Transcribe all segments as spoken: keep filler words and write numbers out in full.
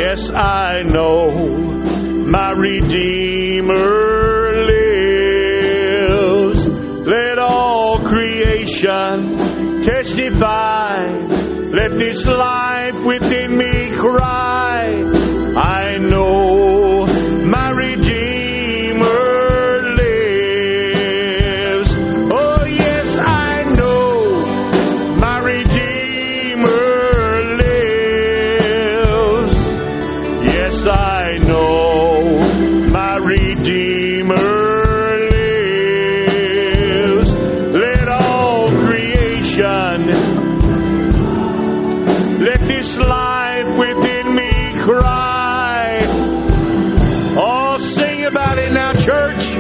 Yes, I know my Redeemer lives. Let all creation testify. Let this life within me cry. I know my Redeemer lives. Oh yes, I know my Redeemer lives. Yes, I know my Redeemer lives. Let all creation, let this life within me cry. Oh, sing about it now, church.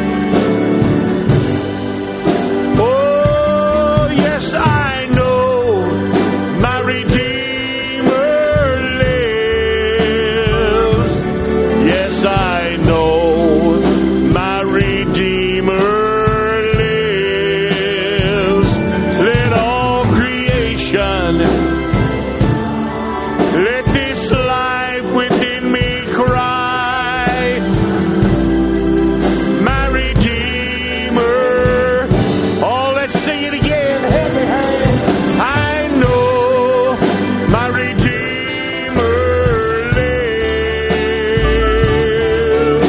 Oh, yes, I know my Redeemer lives. Yes, I know my Redeemer lives. Let all creation, let this life within me cry. My Redeemer. Oh, let's sing it again. Heavy hand. I know my Redeemer lives.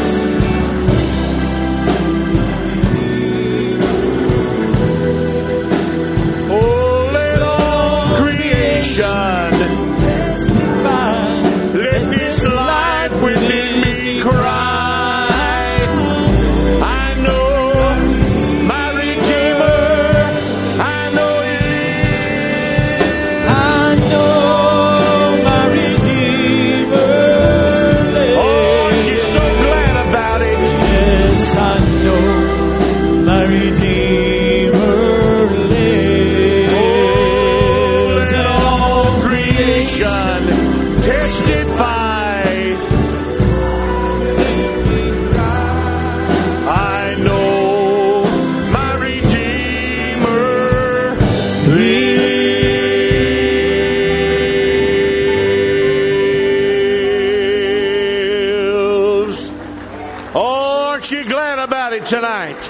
Oh, let all creation, let this life within me cry. I know my Redeemer. I know He lives. I know my Redeemer lives. Oh, she's so glad about it. Yes, I know my Redeemer lives. Oh, let all creation testify. I know my Redeemer lives. Oh, aren't you glad about it tonight?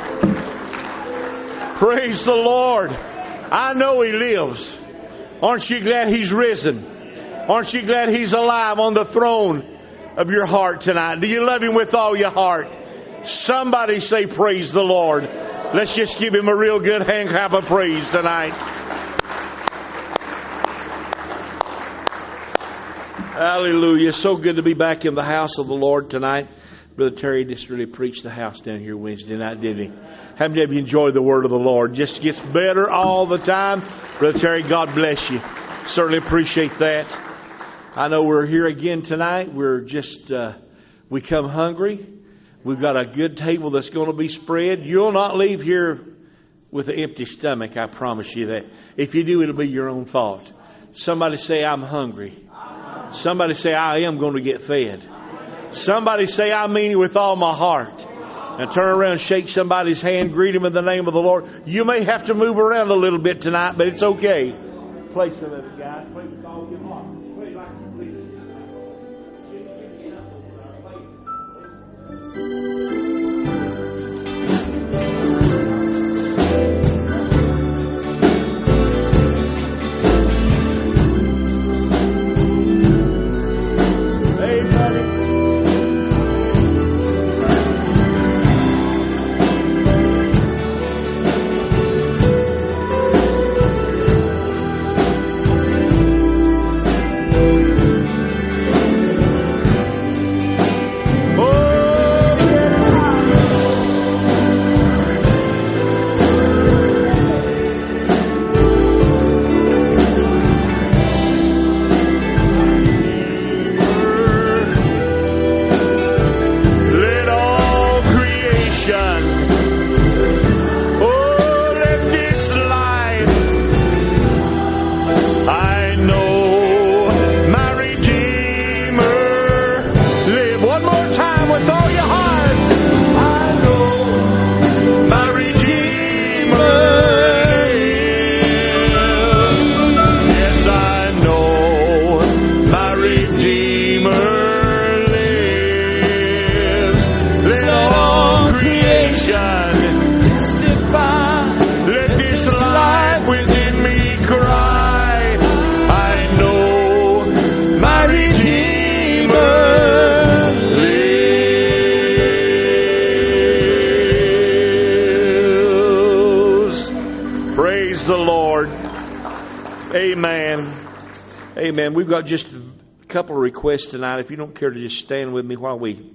Praise the Lord. I know He lives. Aren't you glad He's risen? Aren't you glad He's alive on the throne of your heart tonight? Do you love Him with all your heart? Somebody say praise the Lord. Let's just give Him a real good hand clap of praise tonight. Hallelujah. So good to be back in the house of the Lord tonight. Brother Terry just really preached the house down here Wednesday night, didn't he? How many of you enjoy the word of the Lord? Just gets better all the time. Brother Terry, God bless you. Certainly appreciate that. I know we're here again tonight. We're just, uh, we come hungry. We've got a good table that's going to be spread. You'll not leave here with an empty stomach, I promise you that. If you do, it'll be your own fault. Somebody say, I'm hungry. Somebody say, I am going to get fed. Somebody say, I mean it with all my heart. And turn around, shake somebody's hand, greet him in the name of the Lord. You may have to move around a little bit tonight, but it's okay. Play some of it, guys. Play with all your heart. Play like you please. Hey, buddy. Oh, the Lord. Amen. Amen. We've got just a couple of requests tonight. If you don't care to just stand with me while we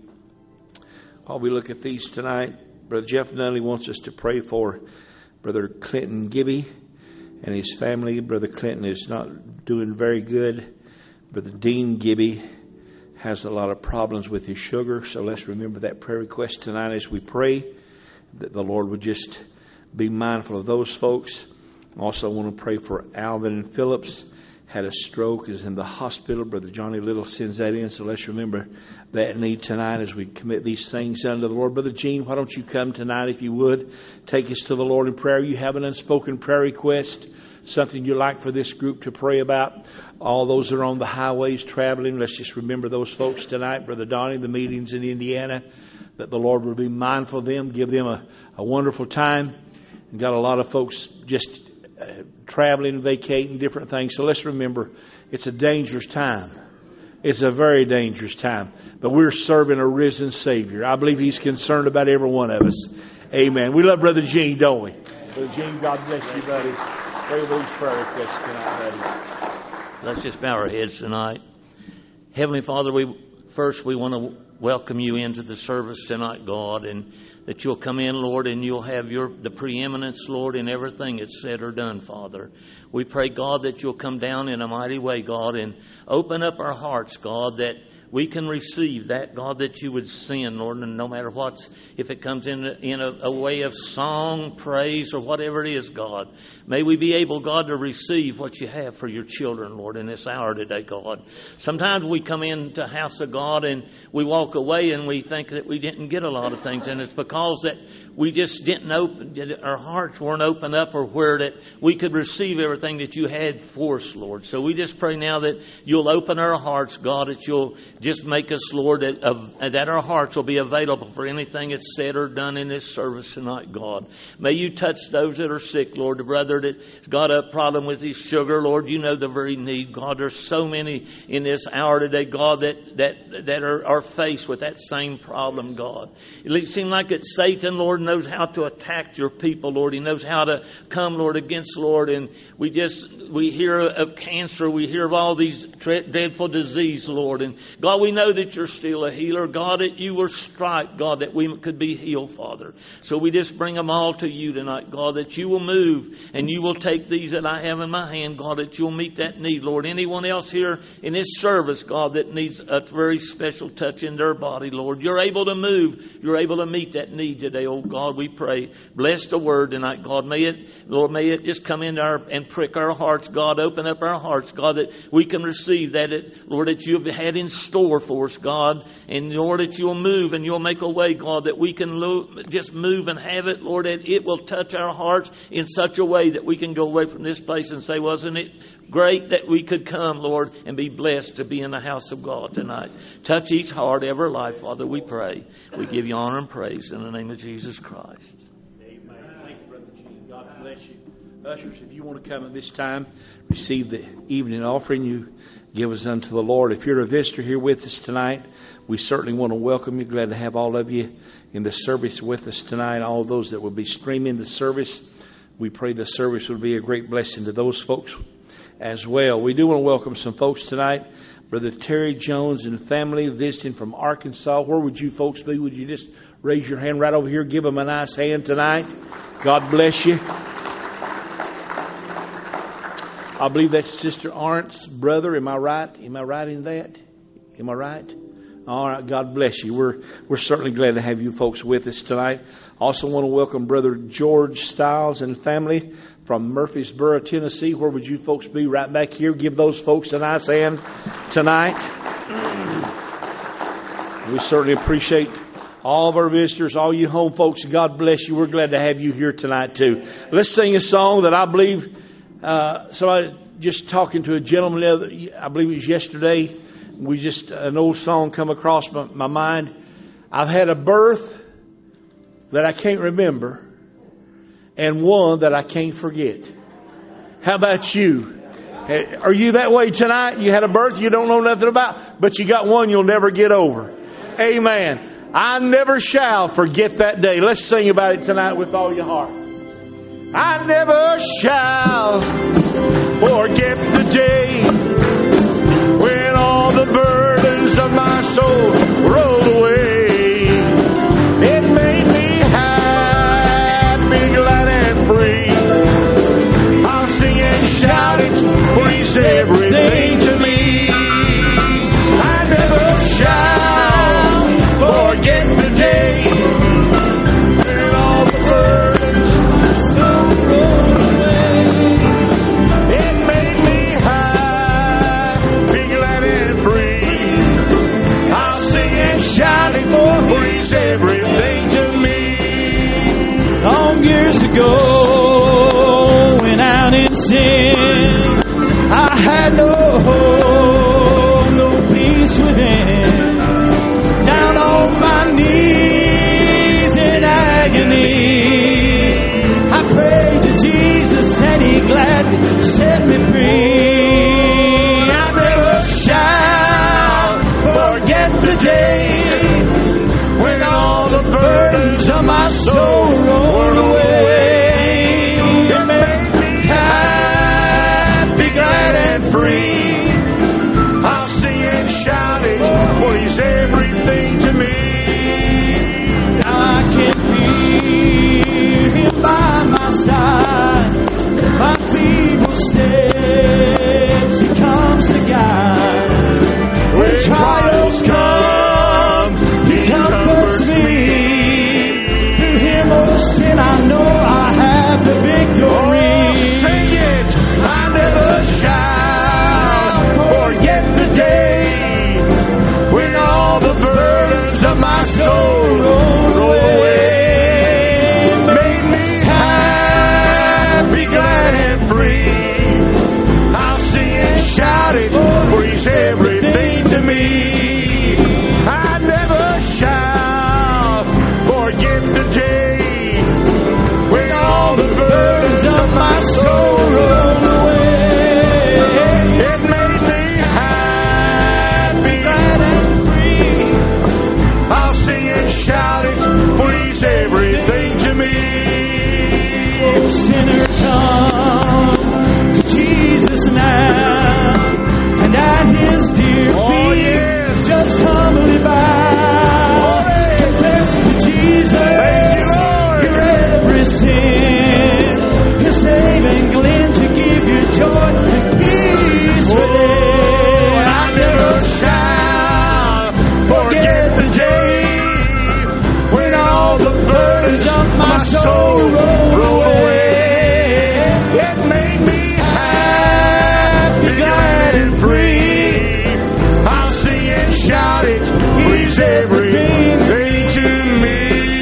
while we look at these tonight. Brother Jeff Nunley wants us to pray for Brother Clinton Gibby and his family. Brother Clinton is not doing very good. Brother Dean Gibby has a lot of problems with his sugar. So let's remember that prayer request tonight as we pray, that the Lord would just be mindful of those folks. Also want to pray for Alvin and Phillips. Had a stroke, is in the hospital. Brother Johnny Little sends that in. So let's remember that need tonight as we commit these things unto the Lord. Brother Gene, why don't you come tonight if you would. Take us to the Lord in prayer. You have an unspoken prayer request, something you'd like for this group to pray about. All those that are on the highways traveling, let's just remember those folks tonight. Brother Donnie, the meetings in Indiana, that the Lord will be mindful of them, give them a, a wonderful time. And got a lot of folks just uh, traveling, vacating, different things. So let's remember, it's a dangerous time. It's a very dangerous time. But we're serving a risen Savior. I believe He's concerned about every one of us. Amen. We love Brother Gene, don't we? Brother Gene, God bless you, buddy. Pray those prayer requests tonight, buddy. Let's just bow our heads tonight. Heavenly Father, we first we want to welcome you into the service tonight, God, and that you'll come in, Lord, and you'll have your the preeminence, Lord, in everything that's said or done, Father. We pray, God, that you'll come down in a mighty way, God, and open up our hearts, God, that we can receive that, God, that you would send, Lord, and no matter what, if it comes in, in a, a way of song, praise, or whatever it is, God, may we be able, God, to receive what you have for your children, Lord, in this hour today, God. Sometimes we come into the house of God and we walk away and we think that we didn't get a lot of things, and it's because that we just didn't open, our hearts weren't opened up, or where that we could receive everything that you had for us, Lord. So we just pray now that you'll open our hearts, God, that you'll just make us, Lord, that, uh, that our hearts will be available for anything that's said or done in this service tonight, God. May you touch those that are sick, Lord. The brother that's got a problem with his sugar, Lord, you know the very need, God. There's so many in this hour today, God, that that that are, are faced with that same problem, God. It seems like it's Satan, Lord, knows how to attack your people, Lord. He knows how to come, Lord, against, Lord. And we just, we hear of cancer. We hear of all these dreadful disease, Lord. And God, we know that you're still a healer. God, that you were struck, God, that we could be healed, Father. So we just bring them all to you tonight, God, that you will move and you will take these that I have in my hand, God, that you'll meet that need, Lord. Anyone else here in this service, God, that needs a very special touch in their body, Lord, you're able to move. You're able to meet that need today, oh God, we pray. Bless the word tonight, God. May it, Lord, may it just come into our and prick our hearts, God. Open up our hearts, God, that we can receive that, it, Lord, that you've had in store for us, God. And Lord, that you'll move and you'll make a way, God, that we can lo- just move and have it, Lord, that it will touch our hearts in such a way that we can go away from this place and say, wasn't it great that we could come, Lord, and be blessed to be in the house of God tonight. Touch each heart, every life, Father, we pray. We give you honor and praise in the name of Jesus Christ. Amen. Thank you, Brother Gene. God bless you. Ushers, if you want to come at this time, receive the evening offering you give us unto the Lord. If you're a visitor here with us tonight, we certainly want to welcome you. Glad to have all of you in the service with us tonight. All those that will be streaming the service, we pray the service will be a great blessing to those folks as well. We do want to welcome some folks tonight. Brother Terry Jones and family visiting from Arkansas. Where would you folks be? Would you just raise your hand right over here? Give them a nice hand tonight. God bless you. I believe that's Sister Arndt's brother. Am I right? Am I right in that? Am I right? All right. God bless you. We're we're certainly glad to have you folks with us tonight. Also want to welcome Brother George Stiles and family from Murfreesboro, Tennessee. Where would you folks be? Right back here. Give those folks a nice hand tonight. We certainly appreciate all of our visitors, all you home folks. God bless you. We're glad to have you here tonight too. Let's sing a song that I believe, uh, somebody just talking to a gentleman, I believe it was yesterday. We just, an old song come across my, my mind. I've had a birth that I can't remember and one that I can't forget. How about you? Are you that way tonight? You had a birth you don't know nothing about, but you got one you'll never get over. Amen. I never shall forget that day. Let's sing about it tonight with all your heart. I never never shall forget the day when all the burdens of my soul rolled away. It made me happy, glad and free. I'll sing and shout it, for He's everything to me. I never shall forget the day when all the burdens of my soul rolled away. It made me happy, glad and free. I'll sing and shout it, for He's everything to me. Long years ago, when out in sin, I had no hope, no peace within. Down on my knees in agony, I prayed to Jesus and He gladly set me free. I never shall forget the day when all the burdens of my soul rolled away. It made me happy, glad and free. I'll sing and shout it, for He's everything to me. Now I can feel Him by my side, my feeble steps He comes to guide. When trials come, He comforts me. Through Him, oh sin, I know I have the victory. Oh, sing it! I never shall forget the day when all the burdens of my soul rolled away. It made me happy, glad and free. I'll sing and shout it, for He's everything to me. I never shall forget the day when all the burdens of my soul rolled away. It made me happy, glad and free. I'll sing and shout it, for He's everything to me. Oh, sinner, come to Jesus now, and at His dear feet, oh, yes, just humbly bow. Confess to Jesus your every sin. He'll save and cleanse you, give you joy and peace within. I never shall forget the day when all the burdens of my soul rolled away. It made me happy, glad and free. I'll sing and shout it, He's everything to me.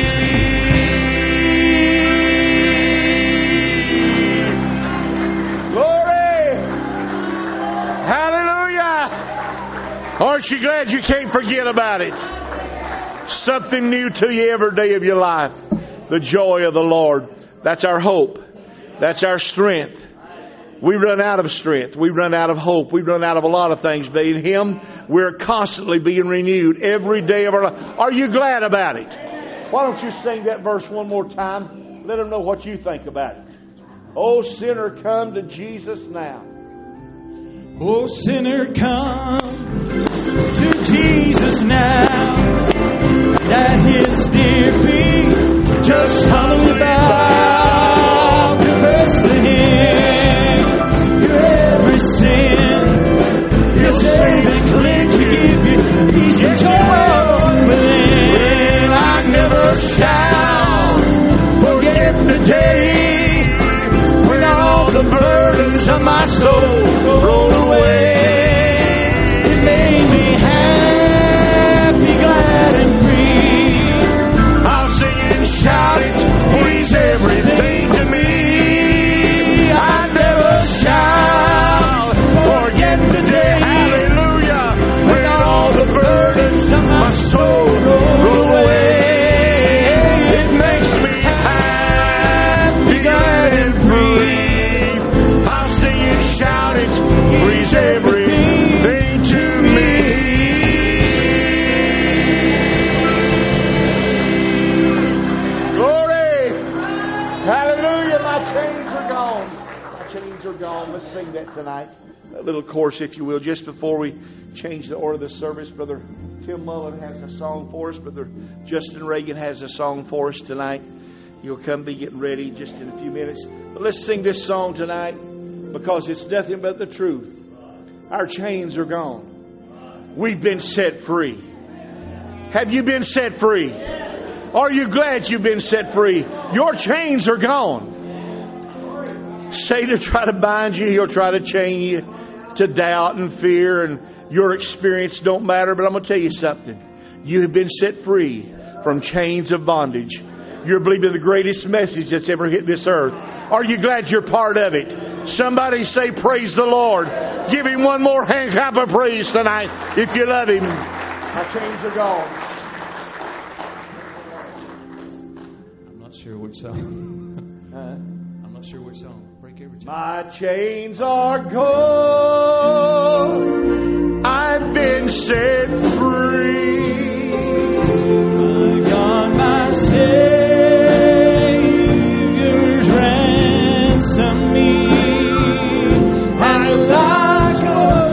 Glory! Hallelujah! Aren't you glad you can't forget about it? Something new to you every day of your life. The joy of the Lord. That's our hope. That's our strength. We run out of strength. We run out of hope. We run out of a lot of things. But in Him, we're constantly being renewed every day of our life. Are you glad about it? Why don't you sing that verse one more time? Let them know what you think about it. Oh, sinner, come to Jesus now. Oh, sinner, come to Jesus now. At His dear feet, just humbly bow. Confess to Him your every sin. He'll save and cleanse you, give you peace and joy within. I never shall forget the day when all the burdens of my soul rolled away. It made me happy, glad and free. I'll sing and shout it, for He's everything chains are gone. Let's sing that tonight. A little chorus, if you will, just before we change the order of the service. Brother Tim Mullen has a song for us. Brother Justin Reagan has a song for us tonight. You'll come be getting ready just in a few minutes. But let's sing this song tonight because it's nothing but the truth. Our chains are gone. We've been set free. Have you been set free? Are you glad you've been set free? Your chains are gone. Satan will try to bind you. He'll try to chain you to doubt and fear, and your experience don't matter. But I'm going to tell you something. You have been set free from chains of bondage. You're believing the greatest message that's ever hit this earth. Are you glad you're part of it? Somebody say, praise the Lord. Give Him one more hand clap of praise tonight if you love Him. Our chains are gone. I'm not sure which song. uh, I'm not sure which song. Break every chain. My chains are gone. I've been set free. My God, my Savior's ransomed me. And like a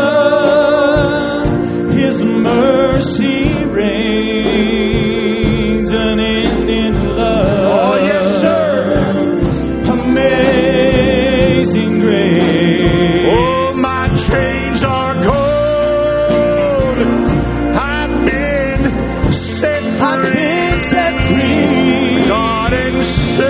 flood, His mercy reigns, unending love. Oh, yes, sir. Amazing grace. Oh, my chains are gone. I've been set free. I've been set free. God and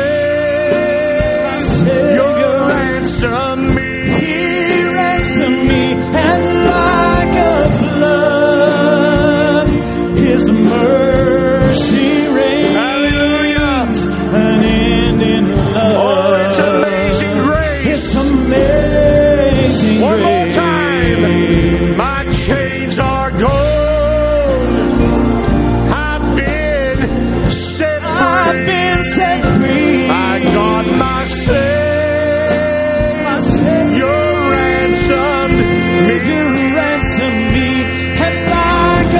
Savior ransomed me. He ransomed me, and like a flood, His mercy reigns. Hallelujah. Unending love. Oh, it's amazing grace. It's amazing One grace. more time. My chains are gone. I've been set free. I've been set free. My God, my Savior, My Savior ransomed me. You ransomed me, and like a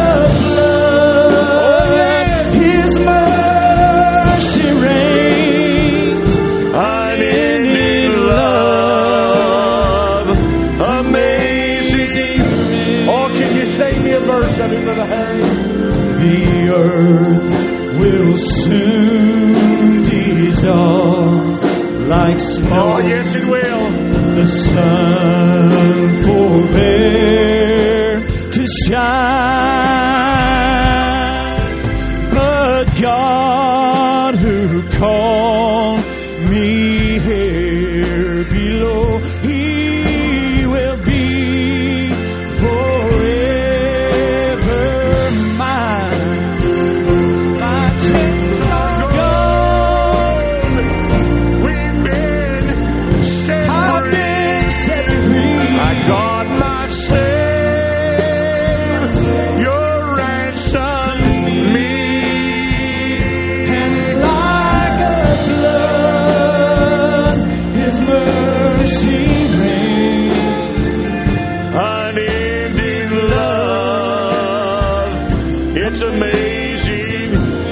flood, His mercy reigns. Unending love, amazing. Oh, can you sing me a verse of it, Brother Harry? The earth will soon dissolve like snow. Oh, yes, it will. The sun forbear to shine, but God who called me here below, He will be forever mine. My chains are gone. We've been set I've free. been set free. My God, my Savior, ransomed me. And like a flood, His mercy reigns. Unending love, it's amazing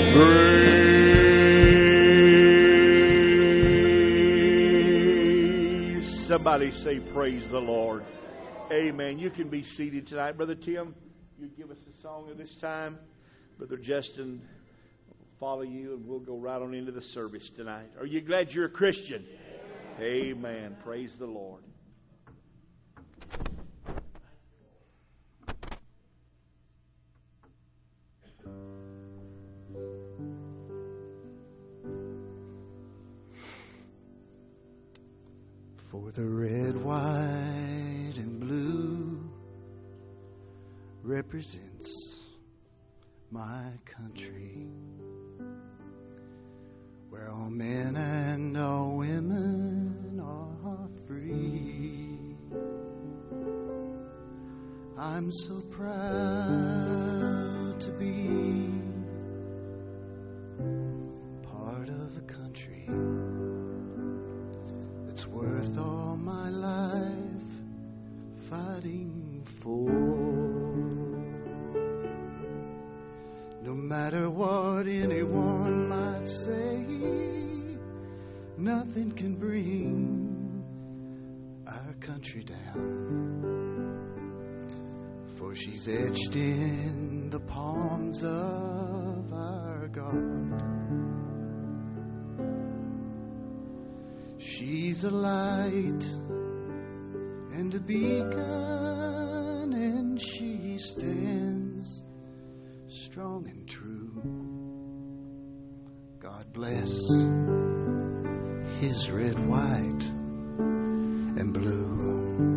grace. Somebody say, praise the Lord. Amen. You can be seated tonight. Brother Tim, you give us the song of this time. Brother Justin will follow you, and we'll go right on into the service tonight. Are you glad you're a Christian? Amen. Praise the Lord. For the red, white, and blue represents my country, where all men and all women are free. I'm so proud to be part of a country that's worth all my life fighting for. No matter what anyone might say, nothing can bring our country down. For she's etched in the palms of our God. She's a light and a beacon, and she stands strong and true. God bless His red, white, and blue.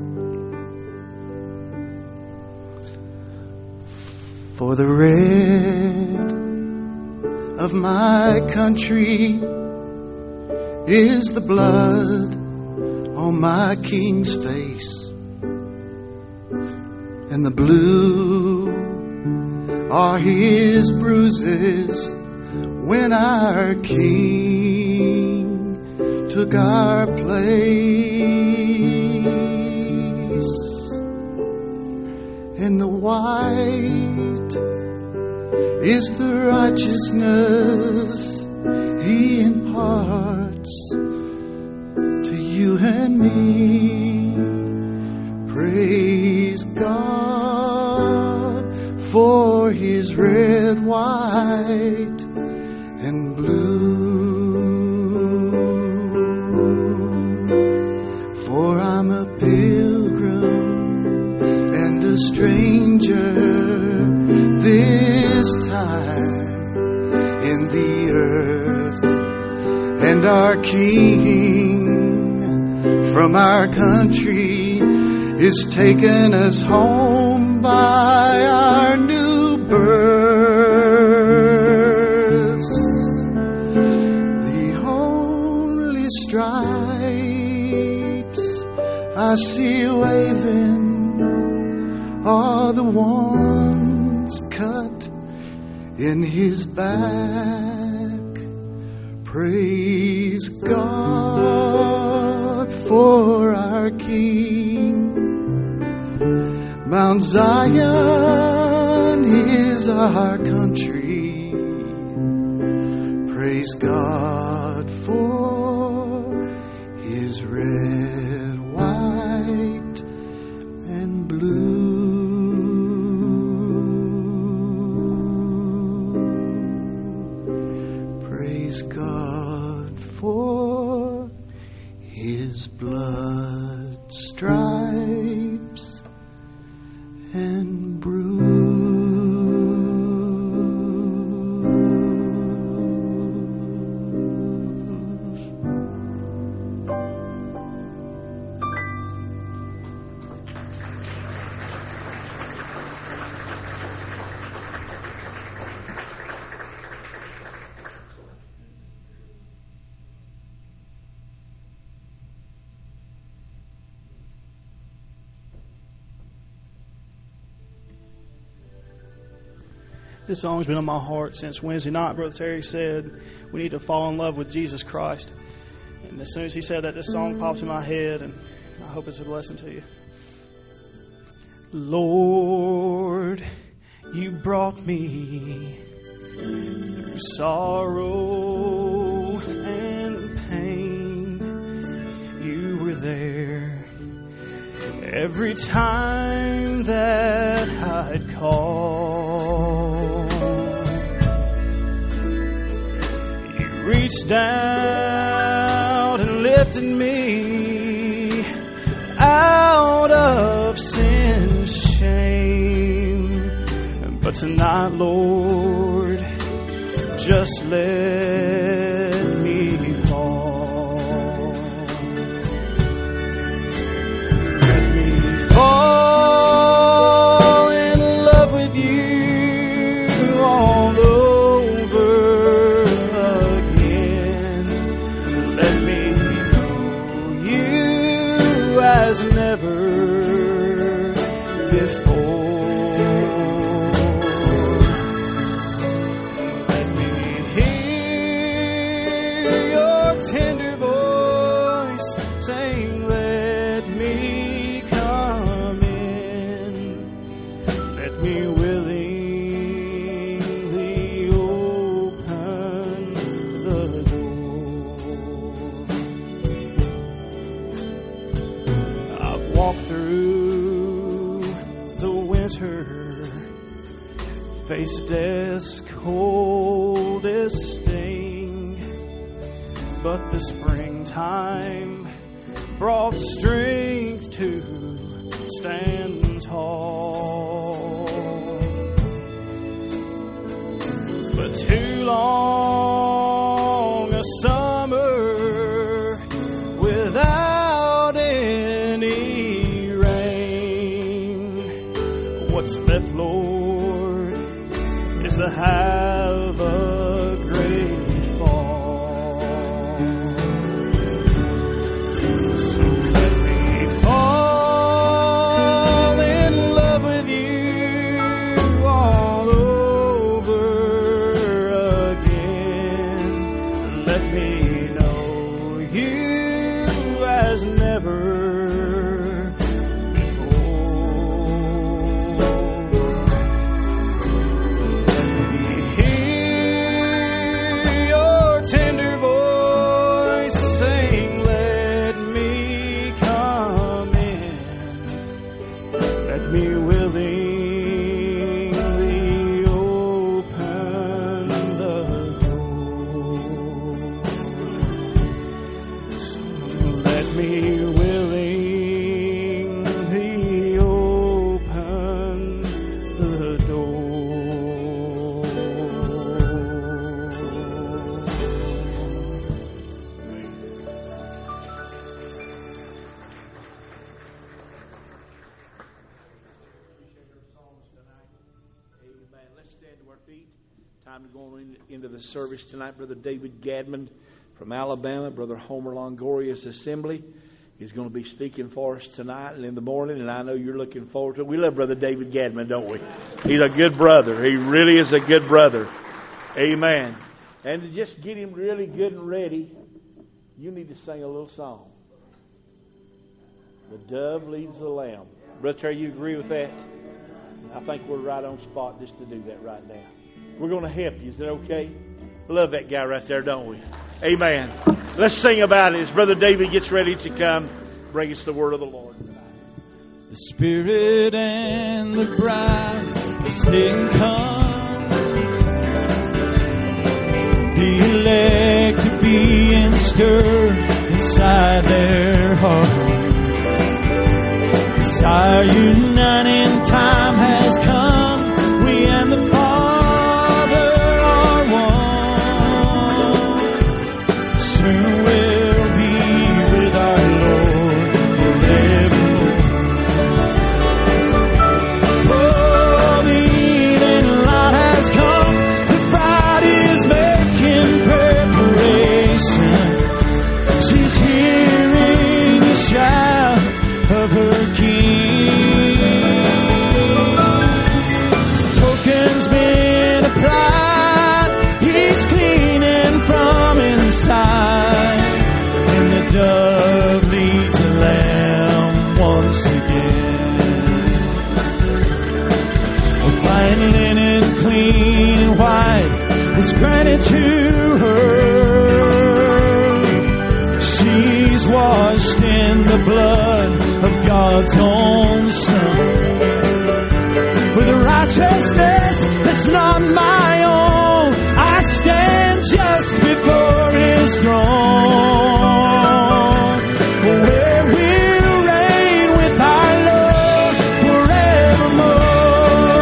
For the red of my country is the blood on my King's face, and the blue are His bruises when our King took our place. And the white is the righteousness He imparts to you and me. Praise God for His red, white, and blue. For I'm a pilgrim and a stranger this time in the earth, and our King from our country is taking us home by our new births. The only stripes I see waving are the ones cut in His back. Praise God for our King. Mount Zion is our country. Praise God for His red, white, and blue. Praise God for His blood, stripes, and bruise. This song's been on my heart since Wednesday night. Brother Terry said we need to fall in love with Jesus Christ. And as soon as he said that, this song popped in my head, and I hope it's a blessing to you. Lord, you brought me through sorrow and pain. You were there every time that I'd call. You reached out and lifted me out of sin's shame. But tonight, Lord, just let me fall. Let me fall in love with you all over again. Let me know you as never before. Let me hear your tender voice saying, let me come in. Let me willingly open the door. walk through the winter, face death's coldest sting, but the springtime brought strength to stand tall. But too long a summer without any rain. What's left, Lord, is to have a great fall. So let me fall in love with you all over again. Let me know you as never into the service tonight. Brother David Gadman from Alabama, Brother Homer Longoria's Assembly is going to be speaking for us tonight and in the morning, and I know you're looking forward to it. We love Brother David Gadman, don't we? He's a good brother. He really is a good brother. Amen. And to just get him really good and ready, you need to sing a little song. The dove leads the lamb. Brother Terry, you agree with that? I think we're right on spot just to do that right now. We're going to help you. Is that okay? Love that guy right there, don't we? Amen. Let's sing about it as Brother David gets ready to come bring us the word of the Lord. The Spirit and the bride are saying, come. The elect to be and stir inside their heart. Desire uniting time has come. We and the Father are one. Soon we'll be with our Lord forevermore. Oh, the evening light has come. The bride is making preparation. She's hearing the shout of her King. Token's been applied. He's cleaning from inside. And the dove leads the lamb once again. A fine linen, clean and white, is granted to her. She's washed in the blood of God's own Son, with a righteousness that's not my own. I stand just before His throne, where we'll reign with our Lord forevermore.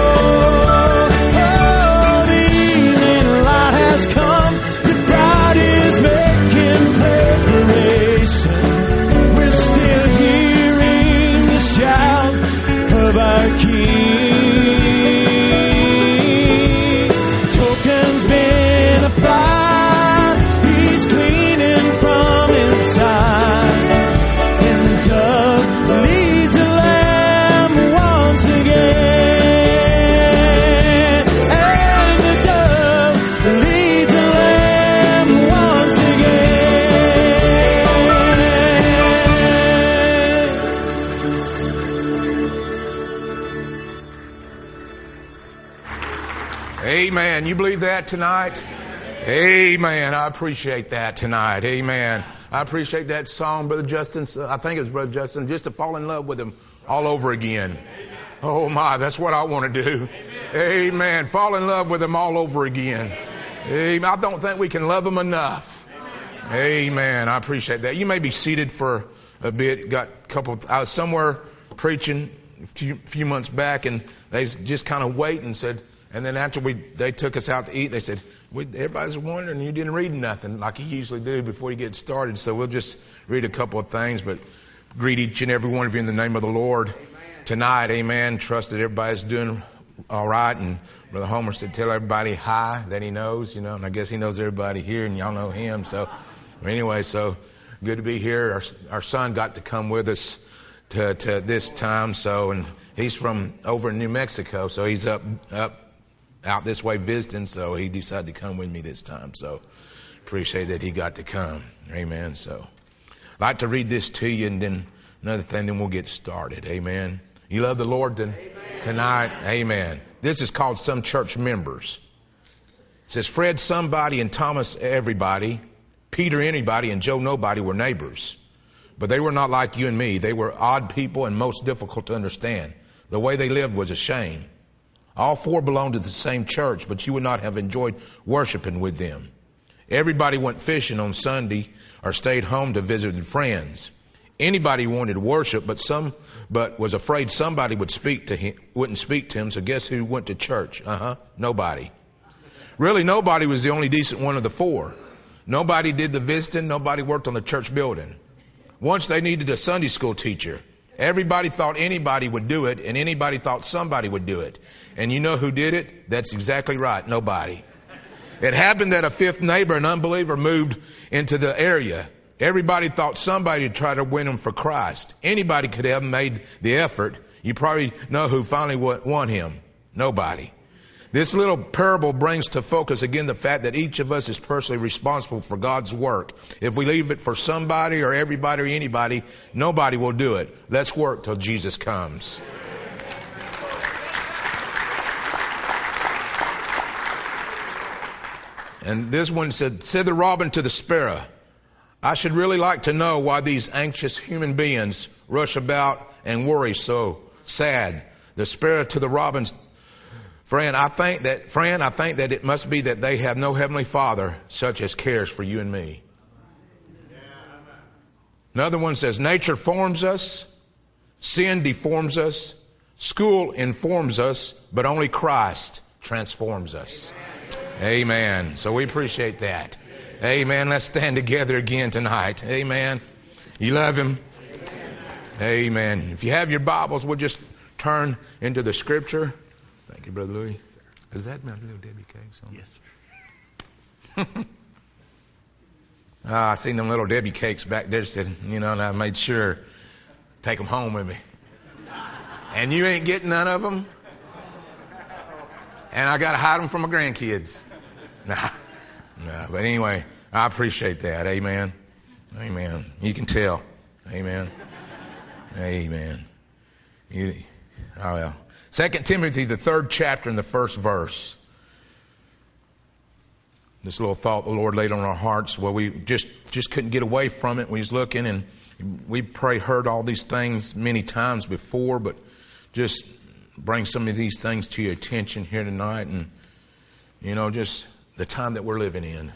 Oh, the evening light has come. The bride is making preparation. We're still hearing the shout of our King. Token's been applied. He's cleaning from inside. And the dove leads the lamb once again. And the dove leads the lamb once again. Amen. You believe that tonight? Amen. I appreciate that tonight. Amen. I appreciate that song, Brother Justin. I think it was Brother Justin, just to fall in love with him all over again. Oh my, that's what I want to do. Amen. Fall in love with him all over again. Amen. I don't think we can love him enough. Amen. I appreciate that. You may be seated for a bit. Got a couple of, I was somewhere preaching a few, few months back, and they just kind of wait and said, and then after we, they took us out to eat, they said, we, everybody's wondering you didn't read nothing like you usually do before you get started. So we'll just read a couple of things, but greet each and every one of you in the name of the Lord. Amen. Tonight. Amen. Trust that everybody's doing all right. And Brother Homer said, tell everybody hi that he knows, you know, and I guess he knows everybody here and y'all know him. So anyway, so good to be here. Our, our son got to come with us to, to this time. So, and he's from over in New Mexico. So he's up, up, out this way visiting, so he decided to come with me this time. So appreciate that he got to come. Amen. So I'd like to read this to you, and then another thing, then we'll get started. Amen. You love the Lord then? Amen. Tonight? Amen. This is called Some Church Members. It says, Fred Somebody and Thomas Everybody, Peter Anybody, and Joe Nobody were neighbors. But they were not like you and me. They were odd people and most difficult to understand. The way they lived was a shame. All four belonged to the same church, but you would not have enjoyed worshiping with them. Everybody went fishing on Sunday or stayed home to visit with friends. Anybody wanted to worship, but some, but was afraid somebody would speak to him, wouldn't speak to him. So guess who went to church? Uh-huh. Nobody. Really, nobody was the only decent one of the four. Nobody did the visiting. Nobody worked on the church building. Once they needed a Sunday school teacher. Everybody thought anybody would do it, and anybody thought somebody would do it. And you know who did it? That's exactly right. Nobody. It happened that a fifth neighbor, an unbeliever, moved into the area. Everybody thought somebody would try to win him for Christ. Anybody could have made the effort. You probably know who finally won him. Nobody. This little parable brings to focus again the fact that each of us is personally responsible for God's work. If we leave it for somebody or everybody or anybody, nobody will do it. Let's work till Jesus comes. And this one said, said the robin to the sparrow, I should really like to know why these anxious human beings rush about and worry so sad. The sparrow to the robin's Friend, I think that, friend, I think that it must be that they have no heavenly Father such as cares for you and me. Another one says, nature forms us, sin deforms us, school informs us, but only Christ transforms us. Amen. Amen. So we appreciate that. Amen. Let's stand together again tonight. Amen. You love Him? Amen. If you have your Bibles, we'll just turn into the Scripture. Thank you, Brother Louis. Is that my little Debbie cakes on? Yes, sir. ah, I seen them little Debbie cakes back there. Said, you know, and I made sure take them home with me. And you ain't getting none of them. And I got to hide them from my grandkids. Nah, nah. But anyway, I appreciate that. Amen. Amen. You can tell. Amen. Amen. You, oh well. Second Timothy, the third chapter and the first verse. This little thought the Lord laid on our hearts. Well, we just, just couldn't get away from it. We was looking, and we pray, heard all these things many times before, but just bring some of these things to your attention here tonight, and you know, just the time that we're living in.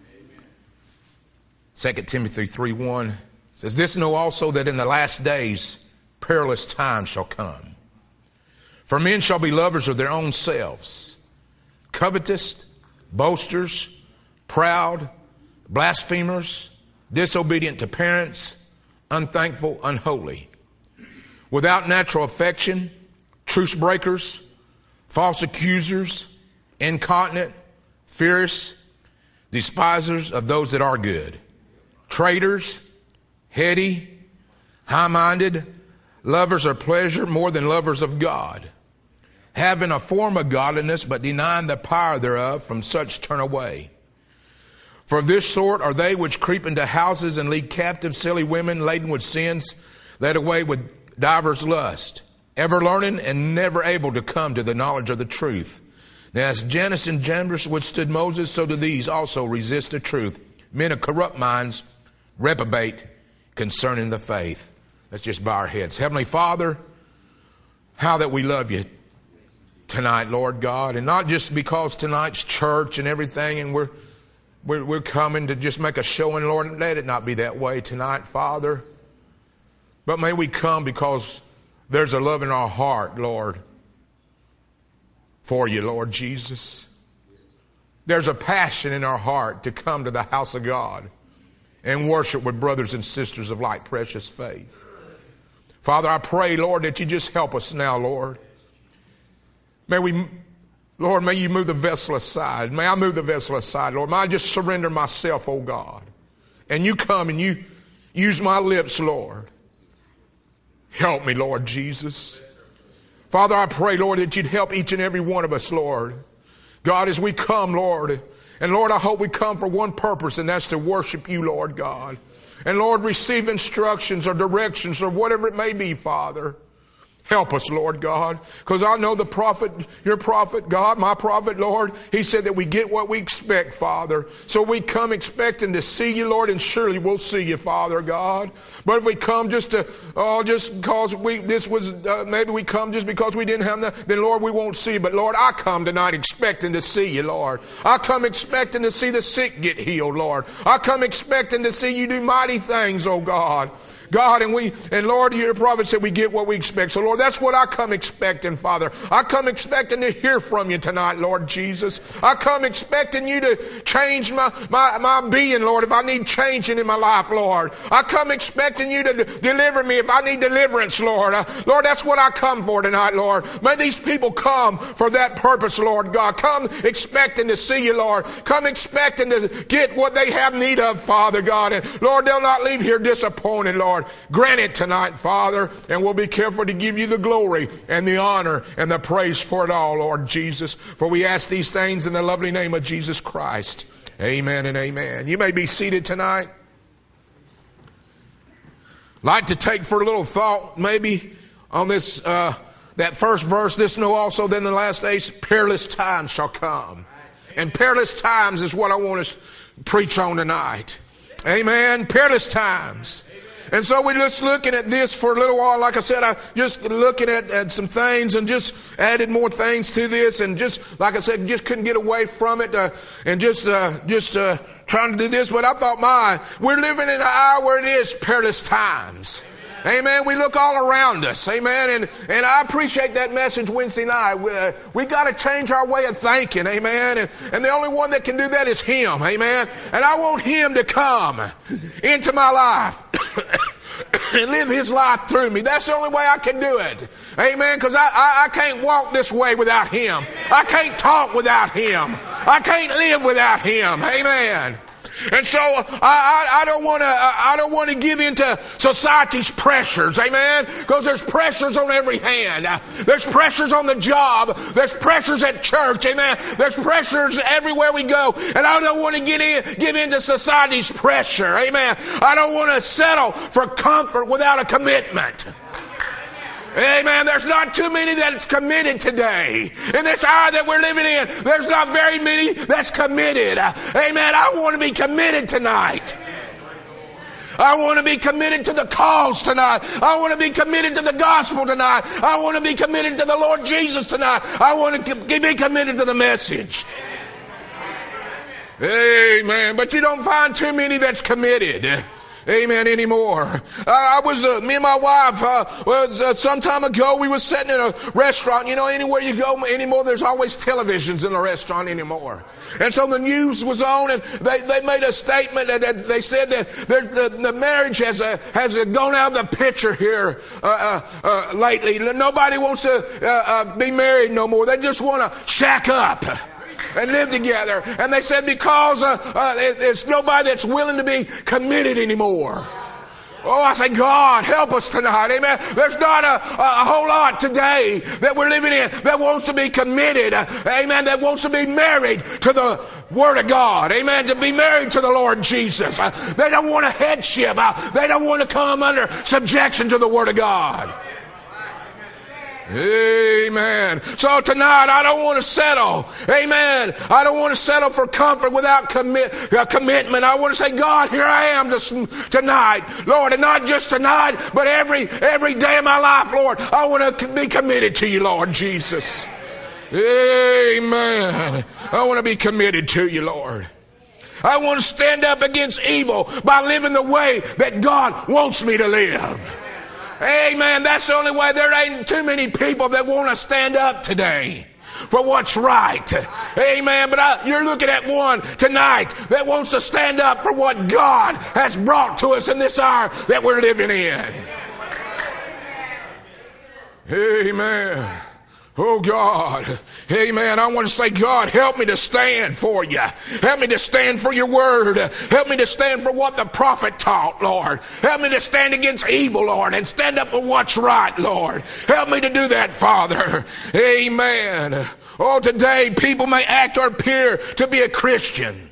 Second Timothy three one says, this know also that in the last days perilous times shall come. For men shall be lovers of their own selves, covetous, boasters, proud, blasphemers, disobedient to parents, unthankful, unholy, without natural affection, truce breakers, false accusers, incontinent, fierce, despisers of those that are good, traitors, heady, high-minded, lovers of pleasure more than lovers of God, having a form of godliness, but denying the power thereof, from such turn away. For of this sort are they which creep into houses and lead captive silly women laden with sins, led away with divers lusts, ever learning and never able to come to the knowledge of the truth. Now, as Jannes and Jambres withstood Moses, so do these also resist the truth. Men of corrupt minds reprobate concerning the faith. Let's just bow our heads. Heavenly Father, how that we love you tonight, Lord God. And not just because tonight's church and everything and we're, we're, we're coming to just make a showing, Lord. Let it not be that way tonight, Father. But may we come because there's a love in our heart, Lord, for you, Lord Jesus. There's a passion in our heart to come to the house of God and worship with brothers and sisters of like precious faith. Father, I pray, Lord, that you just help us now, Lord. May we, Lord, may you move the vessel aside. May I move the vessel aside, Lord. May I just surrender myself, oh God. And you come and you use my lips, Lord. Help me, Lord Jesus. Father, I pray, Lord, that you'd help each and every one of us, Lord. God, as we come, Lord, and Lord, I hope we come for one purpose, and that's to worship you, Lord God. And Lord, receive instructions or directions or whatever it may be, Father. Help us, Lord God. Because I know the prophet, your prophet, God, my prophet, Lord, he said that we get what we expect, Father. So we come expecting to see you, Lord, and surely we'll see you, Father God. But if we come just to, oh, just because we, this was, uh, maybe we come just because we didn't have that, then Lord, we won't see you. But Lord, I come tonight expecting to see you, Lord. I come expecting to see the sick get healed, Lord. I come expecting to see you do mighty things, oh God. God, and we, and Lord, your prophet said we get what we expect. So Lord, that's what I come expecting, Father. I come expecting to hear from you tonight, Lord Jesus. I come expecting you to change my, my, my being, Lord, if I need changing in my life, Lord. I come expecting you to d- deliver me if I need deliverance, Lord. Uh, Lord, that's what I come for tonight, Lord. May these people come for that purpose, Lord God. Come expecting to see you, Lord. Come expecting to get what they have need of, Father God. And Lord, they'll not leave here disappointed, Lord. Grant it tonight, Father, and we'll be careful to give you the glory and the honor and the praise for it all, Lord Jesus. For we ask these things in the lovely name of Jesus Christ. Amen and amen. You may be seated tonight. Like to take for a little thought maybe on this, uh, that first verse. This know also then the last days perilous times shall come. And perilous times is what I want to preach on tonight. Amen. Perilous times. And so we're just looking at this for a little while. Like I said, I just looking at, at some things and just added more things to this. And just, like I said, just couldn't get away from it. Uh, and just, uh, just, uh, trying to do this. But I thought, my, we're living in an hour where it is perilous times. Amen. We look all around us. Amen. And, and I appreciate that message Wednesday night. We, uh, we got to change our way of thinking. Amen. And, and the only one that can do that is Him. Amen. And I want Him to come into my life and live His life through me. That's the only way I can do it. Amen. Because I, I, I can't walk this way without Him. I can't talk without Him. I can't live without Him. Amen. And so I, I, I don't want to I don't want to give into society's pressures, amen? Because there's pressures on every hand. There's pressures on the job. There's pressures at church, amen? There's pressures everywhere we go. And I don't want to get in, give into society's pressure, amen? I don't want to settle for comfort without a commitment. Amen. There's not too many that's committed today. In this hour that we're living in, there's not very many that's committed. Amen. I want to be committed tonight. I want to be committed to the cause tonight. I want to be committed to the gospel tonight. I want to be committed to the Lord Jesus tonight. I want to be committed to the message. Amen. But you don't find too many that's committed. Amen anymore. Uh, I was, uh, me and my wife, uh, was, uh, some time ago, we were sitting in a restaurant. You know, anywhere you go anymore, there's always televisions in the restaurant anymore. And so the news was on, and they, they made a statement that, that they said that the, the marriage has a, has a gone out of the picture here, uh, uh, uh, lately. Nobody wants to, uh, uh, be married no more. They just want to shack up and live together. And they said because uh, uh, there's nobody that's willing to be committed anymore. Oh, I say, God, help us tonight. Amen. There's not a, a whole lot today that we're living in that wants to be committed. Uh, amen. That wants to be married to the Word of God. Amen. To be married to the Lord Jesus. Uh, they don't want a headship. Uh, they don't want to come under subjection to the Word of God. Amen. So tonight I don't want to settle. Amen. I don't want to settle for comfort without commit, uh, commitment. I want to say, God, here I am this, tonight, Lord, and not just tonight, but every every day of my life, Lord. I want to be committed to you, Lord Jesus. Amen. I want to be committed to you, Lord. I want to stand up against evil by living the way that God wants me to live. Amen. That's the only way. There ain't too many people that want to stand up today for what's right. Amen. But I, you're looking at one tonight that wants to stand up for what God has brought to us in this hour that we're living in. Amen. Oh God, amen. I want to say, God, help me to stand for you. Help me to stand for your word. Help me to stand for what the prophet taught, Lord. Help me to stand against evil, Lord, and stand up for what's right, Lord. Help me to do that, Father. Amen. Oh, today people may act or appear to be a Christian.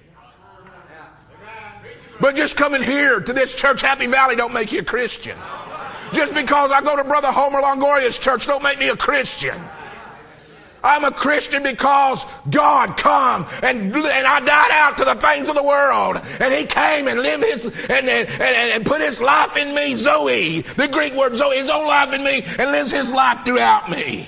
But just coming here to this church, Happy Valley, don't make you a Christian. Just because I go to Brother Homer Longoria's church, don't make me a Christian. I'm a Christian because God come and, and I died out to the things of the world. And He came and lived His, and, and, and, and put His life in me, Zoe. The Greek word Zoe, His own life in me, and lives His life throughout me.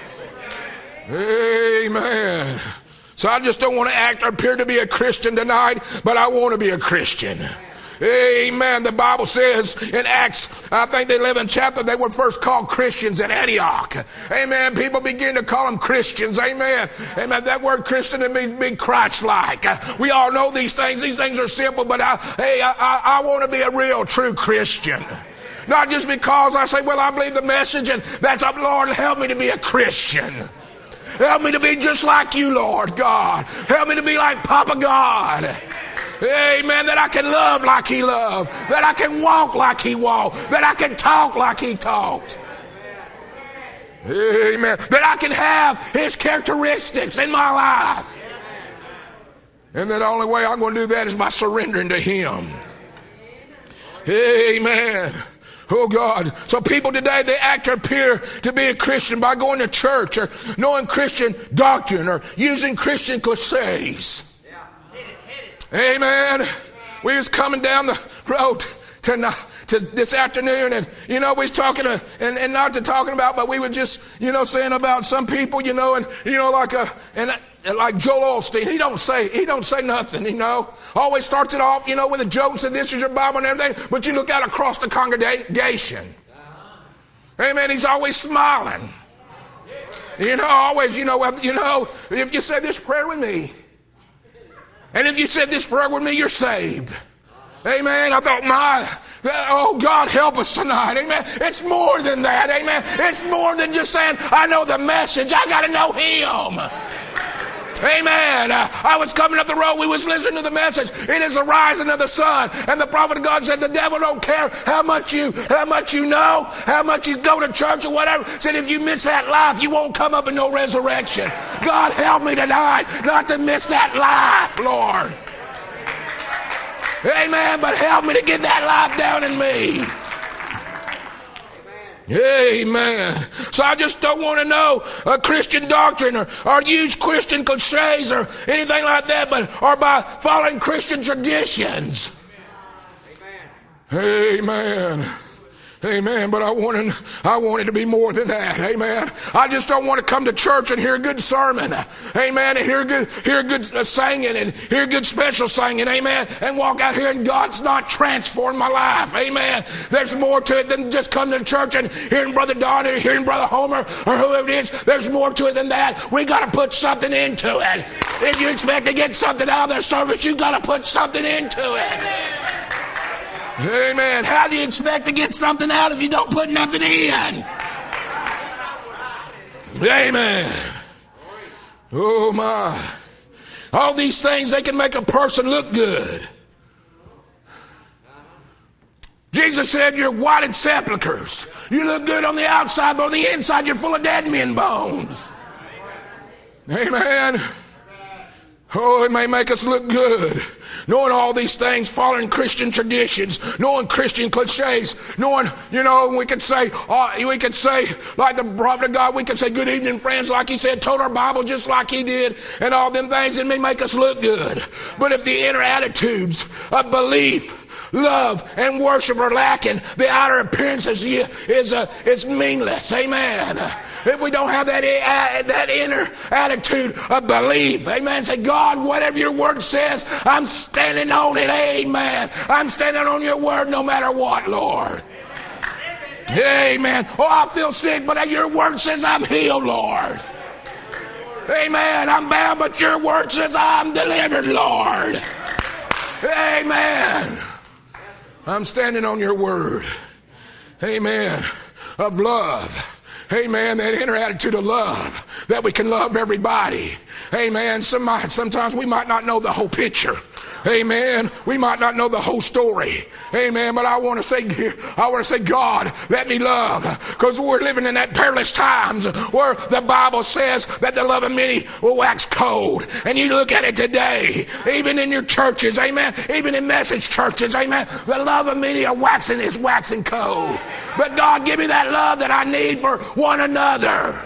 Amen. So I just don't want to act or appear to be a Christian tonight, but I want to be a Christian. Amen. The Bible says in Acts, I think the eleventh chapter, they were first called Christians at Antioch. Amen. People begin to call them Christians. Amen. Amen. That word Christian means be Christ-like. We all know these things. These things are simple, but I, hey, I, I, I want to be a real, true Christian. Not just because I say, well, I believe the message and that's up, Lord, help me to be a Christian. Help me to be just like you, Lord God. Help me to be like Papa God. Amen. That I can love like He loved. That I can walk like He walked. That I can talk like He talked. Amen. That I can have His characteristics in my life. And the only way I'm going to do that is by surrendering to Him. Amen. Oh God. So people today, they act or appear to be a Christian by going to church or knowing Christian doctrine or using Christian cliches. Amen. We was coming down the road to, to this afternoon, and you know we was talking to, and, and not to talking about, but we were just you know saying about some people, you know, and you know like a and like Joel Osteen, he don't say he don't say nothing, you know. Always starts it off, you know, with a joke, and this is your Bible and everything, but you look out across the congregation. Amen. He's always smiling. You know, always, you know, you know, if you say this prayer with me. And if you said this prayer with me, you're saved. Amen. I thought, my, oh God, help us tonight. Amen. It's more than that. Amen. It's more than just saying, I know the message. I got to know Him. Amen. Uh, I was coming up the road. We was listening to the message. It is the rising of the sun. And the prophet of God said, the devil don't care how much you, how much you know, how much you go to church or whatever. Said if you miss that life, you won't come up in no resurrection. God help me tonight not to miss that life, Lord. Amen. But help me to get that life down in me. Amen. So I just don't want to know a Christian doctrine or, or use Christian cliches or anything like that, but or by following Christian traditions. Amen. Amen. Amen. But I want to, I want it to be more than that. Amen. I just don't want to come to church and hear a good sermon. Amen. And hear good, hear good singing and hear good special singing. Amen. And walk out here and God's not transformed my life. Amen. There's more to it than just coming to church and hearing Brother Don or hearing Brother Homer or whoever it is. There's more to it than that. We got to put something into it. If you expect to get something out of their service, you got to put something into it. Amen. How do you expect to get something out if you don't put nothing in? Amen. Oh my. All these things, they can make a person look good. Jesus said you're whited sepulchres. You look good on the outside, but on the inside you're full of dead men bones. Amen. Oh, it may make us look good. Knowing all these things, following Christian traditions, knowing Christian cliches, knowing, you know, we could say, uh, we could say, like the prophet of God, we could say, good evening, friends, like he said, told our Bible just like he did, and all them things, it may make us look good. But if the inner attitudes of belief, love, and worship are lacking, the outer appearance is, is, uh, is meaningless. Amen. If we don't have that, uh, that inner attitude of belief, amen, say, God, whatever your word says, I'm standing on it. Amen. I'm standing on your word no matter what, Lord. Amen. Oh, I feel sick, but your word says I'm healed, Lord. Amen. I'm bound, but your word says I'm delivered, Lord. Amen. I'm standing on your word. Amen. Of love. Amen. That inner attitude of love. That we can love everybody. Amen. Some, sometimes we might not know the whole picture. Amen. We might not know the whole story. Amen. But I want to say, I want to say, God, let me love. Because we're living in that perilous times where the Bible says that the love of many will wax cold. And you look at it today, even in your churches, amen, even in message churches, amen, the love of many are waxing, is waxing cold. But God, give me that love that I need for one another.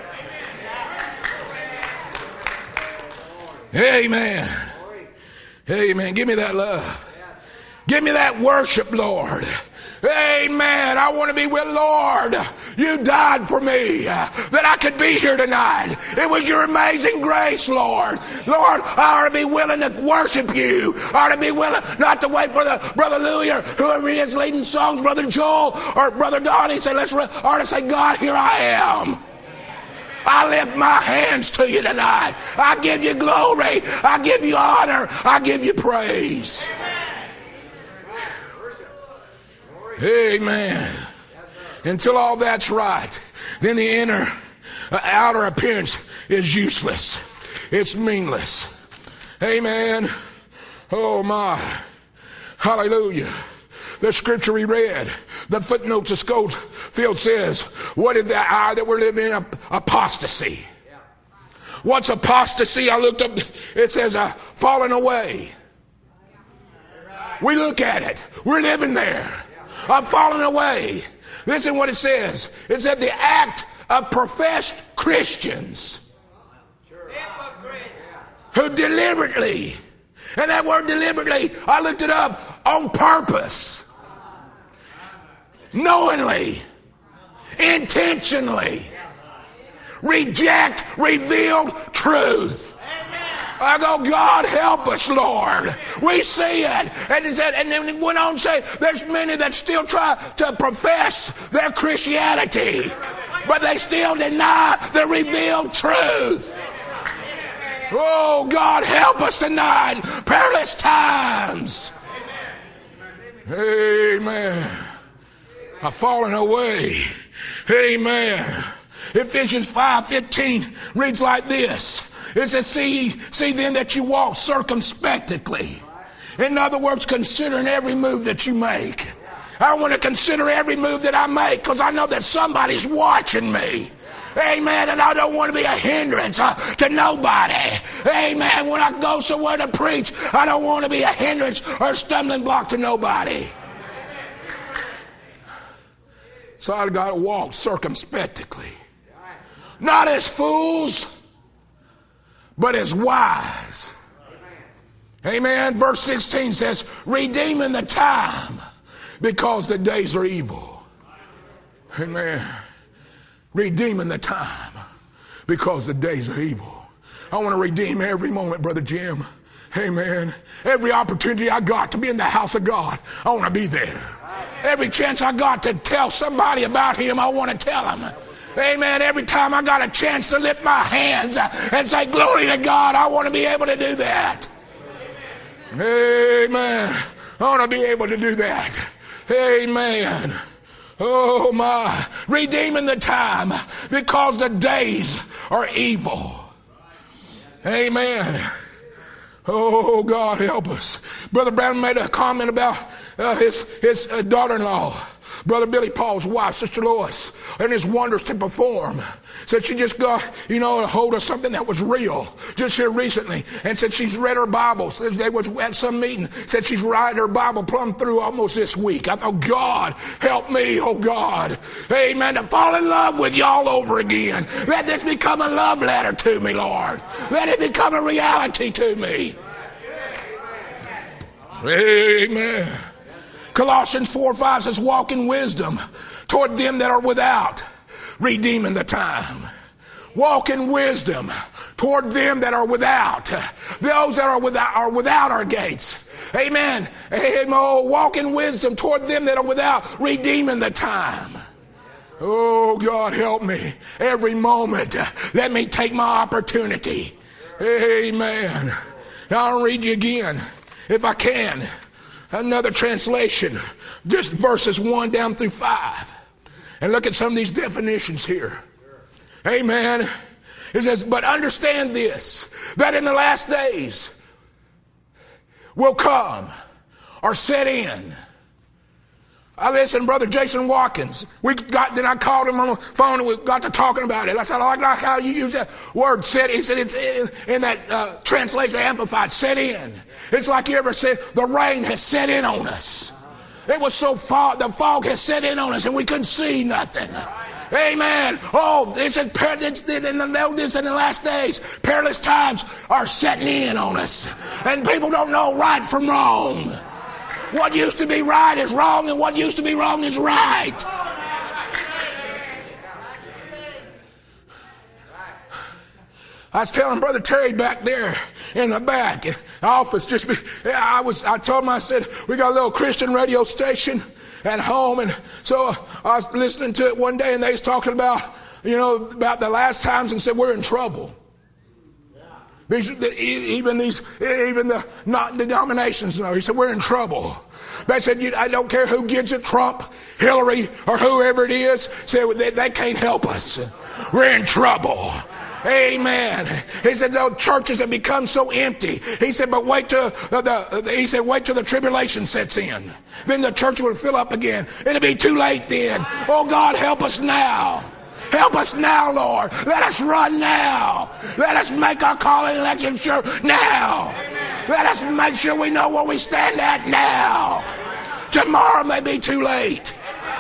Amen. Amen. Give me that love. Give me that worship, Lord. Amen. I want to be with Lord. You died for me that I could be here tonight. It was your amazing grace, Lord. Lord, I ought to be willing to worship you. I ought to be willing not to wait for the Brother Louie or whoever he is leading songs, Brother Joel or Brother Donnie. Say, let's. I ought to say, God, here I am. I lift my hands to you tonight. I give you glory. I give you honor. I give you praise. Amen. Until all that's right, then the inner, uh, outer appearance is useless. It's meaningless. Amen. Oh my. Hallelujah. The scripture we read, the footnotes of Schofield says, what is that hour that we're living in? Apostasy. What's apostasy? I looked up, it says uh, falling away. We look at it. We're living there. I'm falling away. Listen what it says. It said the act of professed Christians who deliberately, and that word deliberately, I looked it up, on purpose, knowingly, intentionally reject revealed truth. I go, God, help us, Lord. We see it. And he said, and then he went on to say, there's many that still try to profess their Christianity, but they still deny the revealed truth. Oh, God, help us tonight. Perilous times. Amen. I've fallen away. Amen. Ephesians five fifteen reads like this. It says, see, see then that you walk circumspectly. In other words, considering every move that you make. I want to consider every move that I make because I know that somebody's watching me. Amen. And I don't want to be a hindrance uh, to nobody. Amen. When I go somewhere to preach, I don't want to be a hindrance or a stumbling block to nobody. So I got to walk circumspectly. Not as fools, but as wise. Amen. Verse sixteen says, redeeming the time because the days are evil. Amen. Redeeming the time because the days are evil. I want to redeem every moment, Brother Jim. Amen. Every opportunity I got to be in the house of God, I want to be there. Every chance I got to tell somebody about Him, I want to tell them. Amen. Every time I got a chance to lift my hands and say glory to God, I want to be able to do that. Amen. I want to be able to do that. Amen. Oh my. Redeeming the time because the days are evil. Amen. Oh, God help us. Brother Brown made a comment about uh, his, his uh, daughter-in-law. Brother Billy Paul's wife, Sister Lois, and his wonders to perform. Said she just got, you know, a hold of something that was real just here recently. And said she's read her Bible. Said they was at some meeting. Said she's read her Bible plumb through almost this week. I thought, God, help me, oh God. Amen. To fall in love with you all over again. Let this become a love letter to me, Lord. Let it become a reality to me. Amen. Colossians four five says, walk in wisdom toward them that are without, redeeming the time. Walk in wisdom toward them that are without. Those that are without are without our gates. Amen. Amen. Oh, walk in wisdom toward them that are without, redeeming the time. Oh, God, help me. Every moment, let me take my opportunity. Amen. Now I'll read you again, if I can. Another translation, just verses one down through five. And look at some of these definitions here. Amen. It says, but understand this, that in the last days will come or set in. I listened to Brother Jason Watkins. We got, then I called him on the phone and we got to talking about it. I said, I like how you use that word, set. He said, it's in, in that uh, translation, amplified, set in. It's like you ever said, the rain has set in on us. It was so fog, the fog has set in on us and we couldn't see nothing. Amen. Oh, it's in, it's in the, it's in the last days. Perilous times are setting in on us. And people don't know right from wrong. What used to be right is wrong, and what used to be wrong is right. I was telling Brother Terry back there in the back office, just be, I was, I told him, I said, we got a little Christian radio station at home, and so I was listening to it one day, and they was talking about, you know, about the last times, and said we're in trouble. These, even these, even the not denominations know. He said, we're in trouble. They said, I don't care who gets it, Trump, Hillary, or whoever it is. Said they, they can't help us. We're in trouble. Amen. He said, those churches have become so empty. He said, but wait till the, the, he said, wait till the tribulation sets in. Then the church will fill up again. It'll be too late then. Oh God, help us now. Help us now, Lord. Let us run now. Let us make our call and election sure now. Let us make sure we know where we stand at now. Tomorrow may be too late.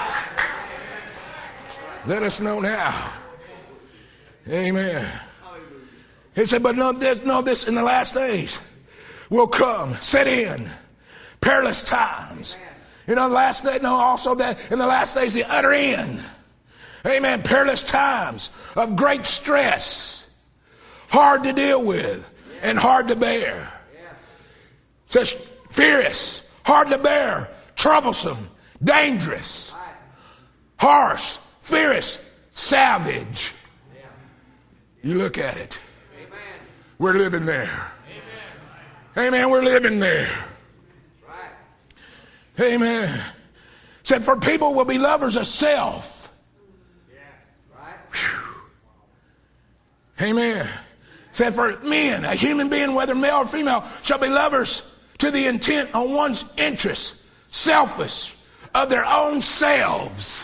Let us know now. Amen. He said, but know this, know this in the last days will come, set in, perilous times. You know, the last day, no, also that in the last days, the utter end. Amen. Perilous times of great stress, hard to deal with and hard to bear. It says fierce, hard to bear, troublesome, dangerous, harsh, fierce, savage. You look at it. We're living there. Amen. We're living there. Amen. Said for people will be lovers of self. Amen. Said for men, a human being, whether male or female, shall be lovers to the intent on one's interests, selfish, of their own selves.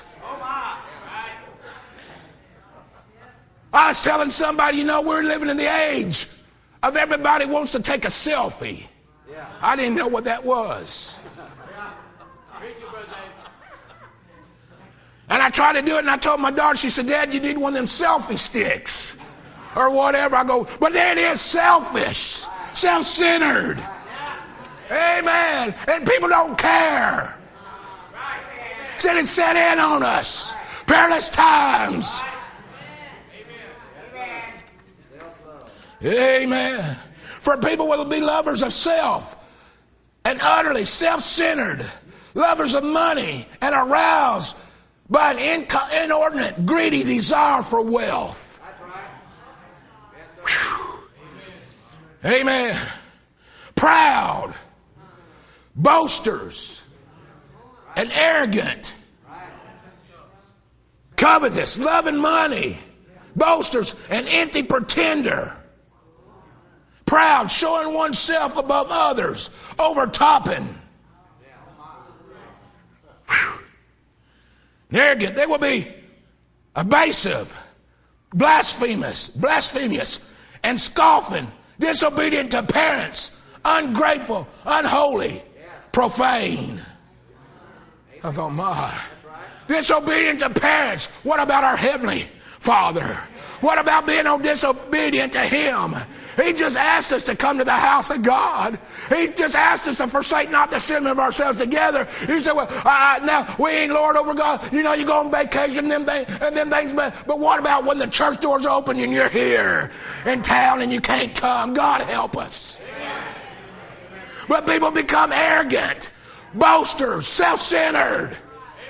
I was telling somebody, you know, we're living in the age of everybody wants to take a selfie. I didn't know what that was. And I tried to do it, and I told my daughter, she said, Dad, you need one of them selfie sticks. Or whatever. I go, but there it is, selfish, self-centered. Amen. And people don't care. Said it set in on us. Perilous times. Amen. For people will be lovers of self and utterly self-centered, lovers of money and aroused by an inordinate, greedy desire for wealth. Amen. Proud, boasters, and arrogant, covetous, loving money, boasters, and empty pretender. Proud, showing oneself above others, overtopping. arrogant. They will be abrasive, blasphemous, blasphemous, and scoffing, disobedient to parents, ungrateful, unholy, profane. I thought, my, disobedient to parents. What about our Heavenly Father? What about being disobedient to Him? He just asked us to come to the house of God. He just asked us to forsake not the assembling of ourselves together. You say, well, uh, now we ain't Lord over God. You know, you go on vacation and them, things, and them things. But, but what about when the church doors open and you're here in town and you can't come? God help us. But people become arrogant, boasters, self-centered.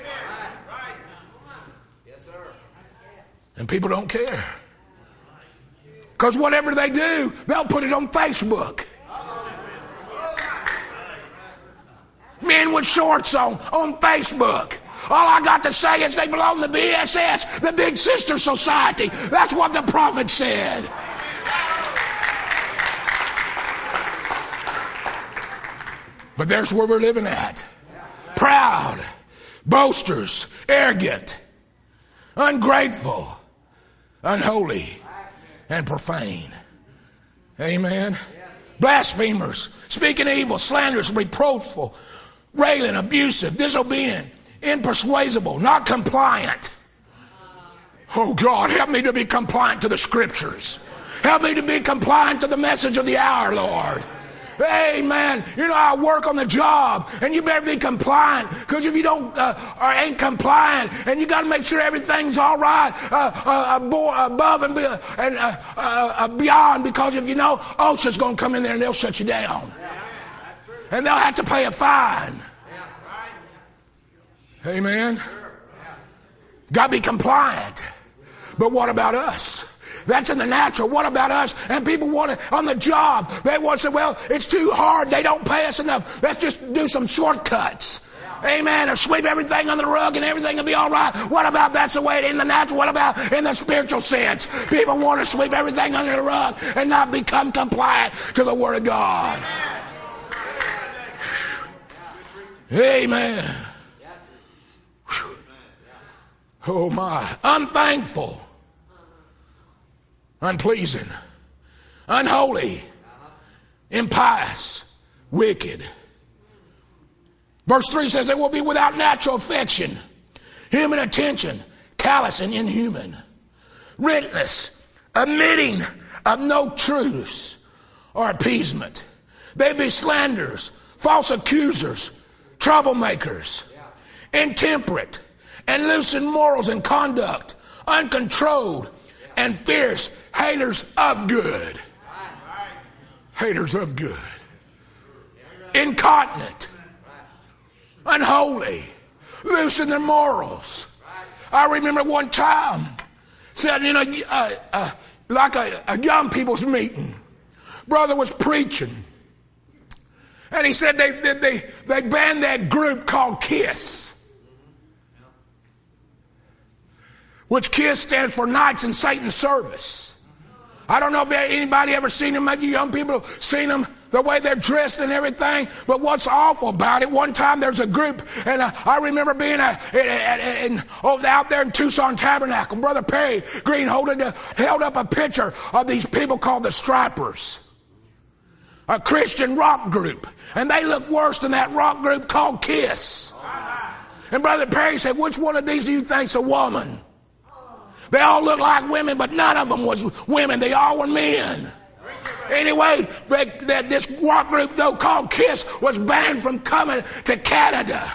And people don't care. Because whatever they do, they'll put it on Facebook. Men with shorts on, on Facebook. All I got to say is they belong to B S S, the Big Sister Society. That's what the prophet said. But there's where we're living at. Proud, boasters, arrogant, ungrateful, unholy, and profane. Amen. Blasphemers, speaking evil, slanderous, reproachful, railing, abusive, disobedient, impersuasible, not compliant. Oh God, help me to be compliant to the Scriptures. Help me to be compliant to the message of the hour, Lord. Amen. You know, I work on the job, and you better be compliant, because if you don't uh, or ain't compliant, and you got to make sure everything's all right uh, uh, above and, be, and uh, uh, beyond, because if you know, OSHA's going to come in there and they'll shut you down, and they'll have to pay a fine. Amen. Got to be compliant. But what about us? That's in the natural. What about us? And people want to, on the job, they want to say, well, it's too hard. They don't pay us enough. Let's just do some shortcuts. Amen. Or sweep everything under the rug and everything will be all right. What about that's the way in the natural? What about in the spiritual sense? People want to sweep everything under the rug and not become compliant to the Word of God. Amen. Oh my. Unthankful. Unpleasing, unholy, impious, wicked. Verse three says they will be without natural affection, human attention, callous and inhuman, witless, admitting of no truth or appeasement. They be slanderers, false accusers, troublemakers, intemperate, and loose in morals and conduct, uncontrolled, and fierce, haters of good. Haters of good. Incontinent. Unholy. Loose in their morals. I remember one time, said, you know, uh, uh, like a, a young people's meeting. Brother was preaching. And he said they, they, they, they banned that group called KISS. Which KISS stands for Knights in Satan's Service. I don't know if anybody ever seen them. Maybe young people have seen them, the way they're dressed and everything. But what's awful about it, one time there's a group, and uh, I remember being uh, in, in, over out there in Tucson Tabernacle. Brother Perry Green holding a, held up a picture of these people called the Stripers. A Christian rock group. And they look worse than that rock group called KISS. And Brother Perry said, which one of these do you think's a woman? They all look like women, but none of them was women. They all were men. Anyway, that this rock group, though, called KISS, was banned from coming to Canada.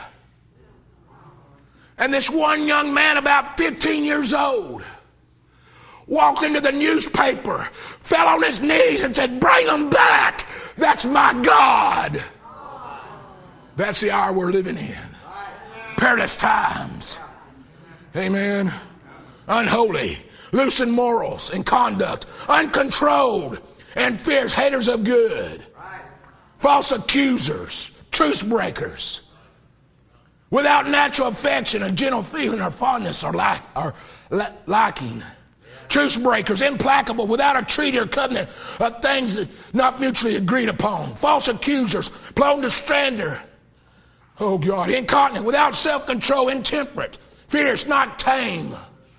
And this one young man, about fifteen years old, walked into the newspaper, fell on his knees and said, bring them back. That's my God. That's the hour we're living in. Perilous times. Amen. Unholy, loose in morals and conduct, uncontrolled and fierce, haters of good, false accusers, truce breakers, without natural affection, a gentle feeling or fondness or, lack, or la- lacking, truce breakers, implacable, without a treaty or covenant of things that not mutually agreed upon, false accusers, prone to slander, oh God, incontinent, without self-control, intemperate, fierce, not tame.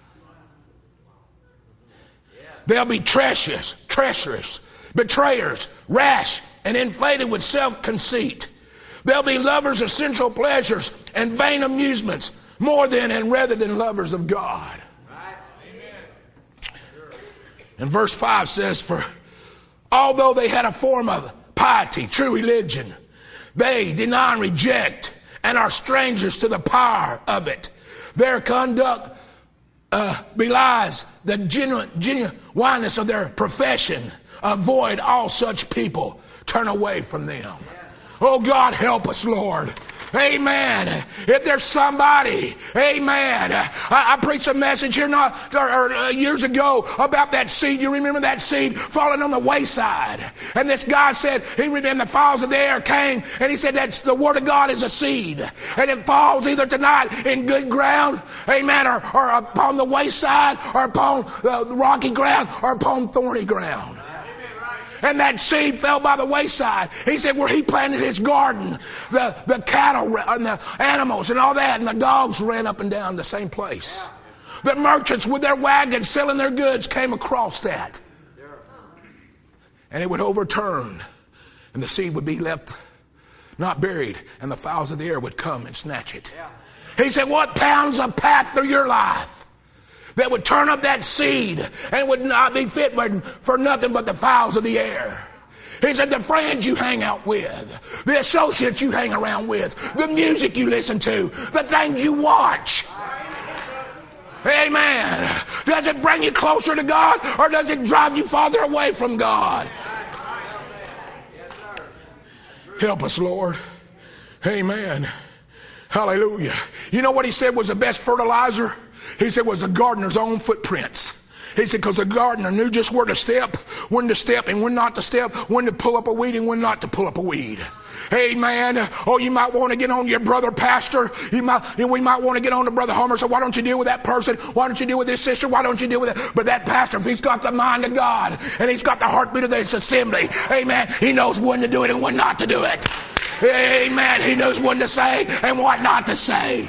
They'll be treacherous, treacherous, betrayers, rash, and inflated with self-conceit. They'll be lovers of sensual pleasures and vain amusements, more than and rather than lovers of God. And verse five says, for although they had a form of piety, true religion, they deny and reject and are strangers to the power of it. Their conduct uh, belies the genuine, genuineness of their profession. Avoid all such people. Turn away from them. Oh, God, help us, Lord. Amen. If there's somebody, amen. I, I preached a message here not or, or, uh, years ago about that seed. You remember that seed falling on the wayside? And this guy said, he remembered the fowls of the air came, and he said that's the word of God is a seed. And it falls either tonight in good ground, amen, or, or upon the wayside, or upon uh, rocky ground, or upon thorny ground. And that seed fell by the wayside. He said where he planted his garden, the, the cattle and the animals and all that, and the dogs ran up and down the same place. The merchants with their wagons selling their goods came across that. And it would overturn, and the seed would be left not buried, and the fowls of the air would come and snatch it. He said, what pounds a path through your life that would turn up that seed and would not be fit for nothing but the fowls of the air? He said, the friends you hang out with, the associates you hang around with, the music you listen to, the things you watch. Amen. Does it bring you closer to God, or does it drive you farther away from God? Help us, Lord. Amen. Hallelujah. You know what he said was the best fertilizer? He said was the gardener's own footprints. He said because the gardener knew just where to step, when to step and when not to step, when to pull up a weed and when not to pull up a weed. Amen. Oh, you might want to get on your brother pastor. You might, we might want to get on to Brother Homer. So why don't you deal with that person? Why don't you deal with this sister? Why don't you deal with that? But that pastor, if he's got the mind of God and he's got the heartbeat of this assembly, amen, he knows when to do it and when not to do it. Amen. He knows when to say and what not to say.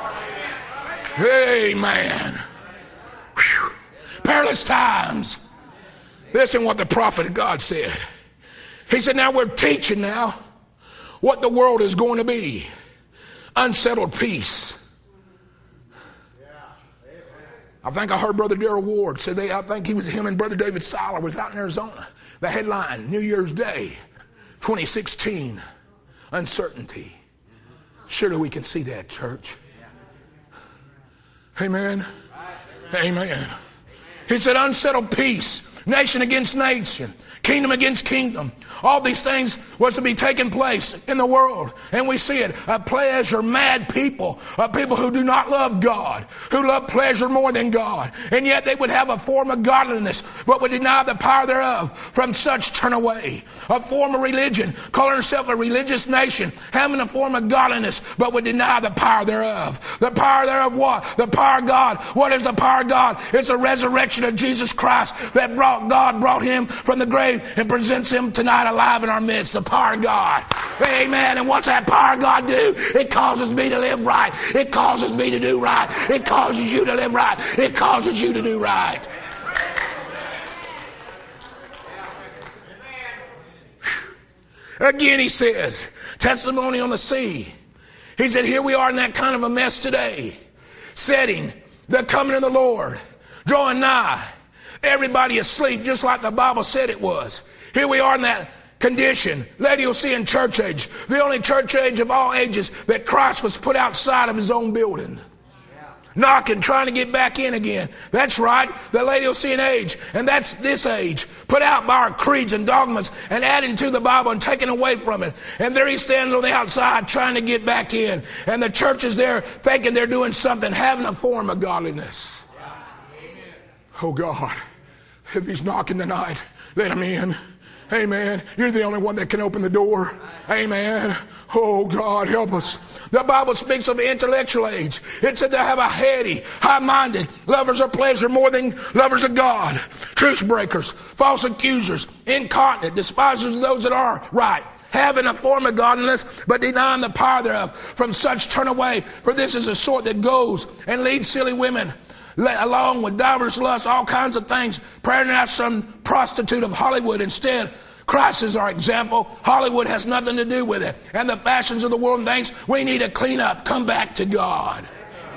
Amen. Whew. Perilous times. Listen what the prophet of God said. He said, now we're teaching now what the world is going to be. Unsettled peace. I think I heard Brother Darrell Ward say they, I think he was him and Brother David Seiler was out in Arizona. The headline, New Year's Day, twenty sixteen. Uncertainty. Surely we can see that, church. Amen. Amen. He said unsettled peace, nation against nation, kingdom against kingdom. All these things was to be taking place in the world. And we see it. A pleasure mad people. A people who do not love God. Who love pleasure more than God. And yet they would have a form of godliness, but would deny the power thereof. From such turn away. A form of religion, calling herself a religious nation, having a form of godliness, but would deny the power thereof. The power thereof what? The power of God. What is the power of God? It's a resurrection of Jesus Christ that brought God brought him from the grave and presents him tonight alive in our midst. The power of God. Amen. And what's that power of God do? It causes me to live right. It causes me to do right. It causes you to live right. It causes you to do right. Again he says, testimony on the sea. He said, here we are in that kind of a mess today. Setting the coming of the Lord. Drawing nigh. Everybody asleep, just like the Bible said it was. Here we are in that condition. Laodicean church age. The only church age of all ages that Christ was put outside of his own building. Knocking, trying to get back in again. That's right, the Laodicean age. And that's this age. Put out by our creeds and dogmas and adding to the Bible and taken away from it. And there he stands on the outside trying to get back in. And the church is there thinking they're doing something, having a form of godliness. Oh God. If he's knocking tonight, let him in. Amen. You're the only one that can open the door. Amen. Oh God, help us. The Bible speaks of the intellectual age. It said they have a heady, high-minded, lovers of pleasure more than lovers of God. Truce breakers, false accusers, incontinent, despisers of those that are right, having a form of godliness, but denying the power thereof. From such turn away, for this is a sort that goes and leads silly women along with divers lusts, all kinds of things, praying after some prostitute of Hollywood instead. Christ is our example. Hollywood has nothing to do with it. And the fashions of the world and things, we need to clean up, come back to God.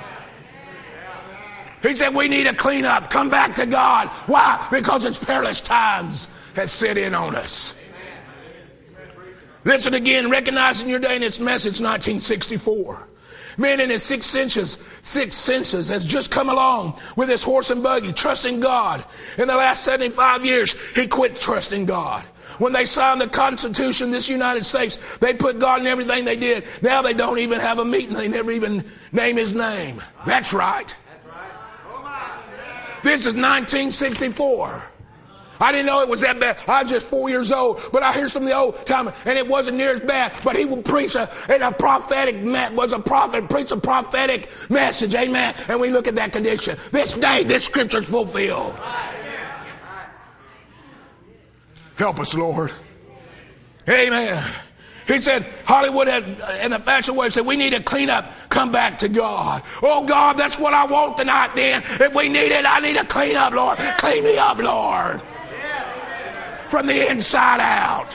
He said we need to clean up, come back to God. Why? Because it's perilous times that set in on us. Listen again, recognizing your day in its message, nineteen sixty-four. Man in his sixth senses, sixth senses has just come along with his horse and buggy, trusting God. In the last seventy-five years, he quit trusting God. When they signed the Constitution of this United States, they put God in everything they did. Now they don't even have a meeting. They never even name his name. That's right. This is nineteen sixty-four. I didn't know it was that bad. I was just four years old, but I hear some of the old time, and it wasn't near as bad. But he would preach a, and a prophetic was a prophet, preach a prophetic message, amen. And we look at that condition. This day, this scripture is fulfilled. Help us, Lord. Amen. He said, Hollywood had, in the fashion world, said, we need to clean up, come back to God. Oh, God, that's what I want tonight then. If we need it, I need to clean up, Lord. Clean me up, Lord. From the inside out.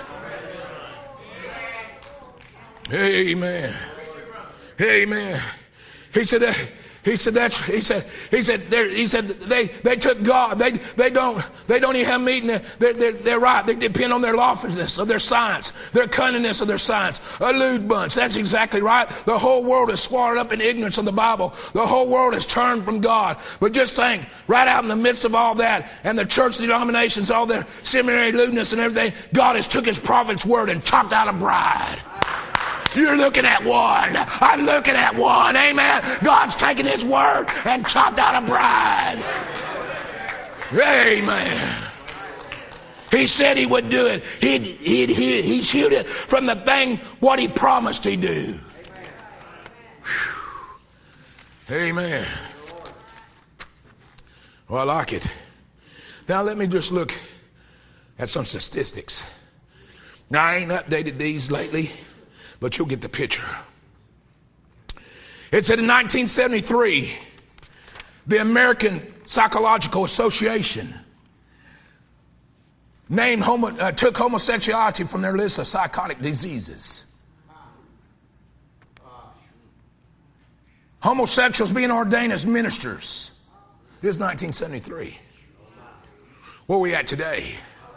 Amen. Amen. He said that. He said that's. He said. He said. He said they they took God. They they don't they don't even have a meeting. They're they're they're right. They depend on their lawfulness of their science, their cunningness of their science. A lewd bunch. That's exactly right. The whole world is swallowed up in ignorance of the Bible. The whole world has turned from God. But just think, right out in the midst of all that, and the church denominations, all their seminary lewdness and everything, God has took His prophet's word and chopped out a bride. You're looking at one. I'm looking at one. Amen. God's taken His word and chopped out a bride. Amen. He said He would do it. He'd, he'd, he'd, he'd shoot it from the thing what He promised He'd do. Amen. Well, I like it. Now let me just look at some statistics. Now I ain't updated these lately, but you'll get the picture. It said in nineteen seventy-three, the American Psychological Association named homo, uh, took homosexuality from their list of psychotic diseases. Homosexuals being ordained as ministers. This is nineteen seventy-three. Where are we at today?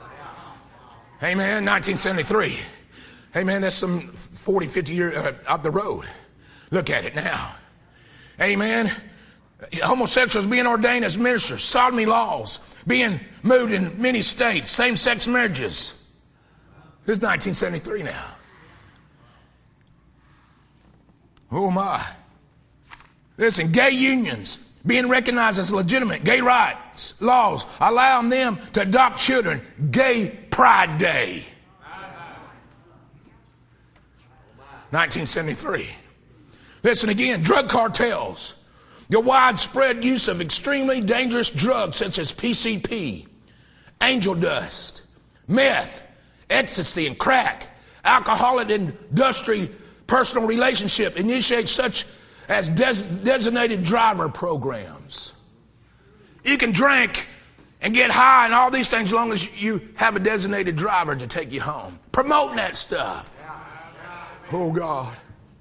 Amen. nineteen seventy-three. Hey man, that's some forty, fifty years uh, up the road. Look at it now. Amen. Homosexuals being ordained as ministers. Sodomy laws being moved in many states. Same-sex marriages. This is nineteen seventy-three now. Oh my. Listen, gay unions being recognized as legitimate. Gay rights laws allowing them to adopt children. Gay Pride Day. nineteen seventy-three. Listen again, drug cartels. The widespread use of extremely dangerous drugs such as P C P, angel dust, meth, ecstasy, and crack. Alcoholic industry personal relationship initiates such as des- designated driver programs. You can drink and get high and all these things as long as you have a designated driver to take you home. Promoting that stuff. Oh, God.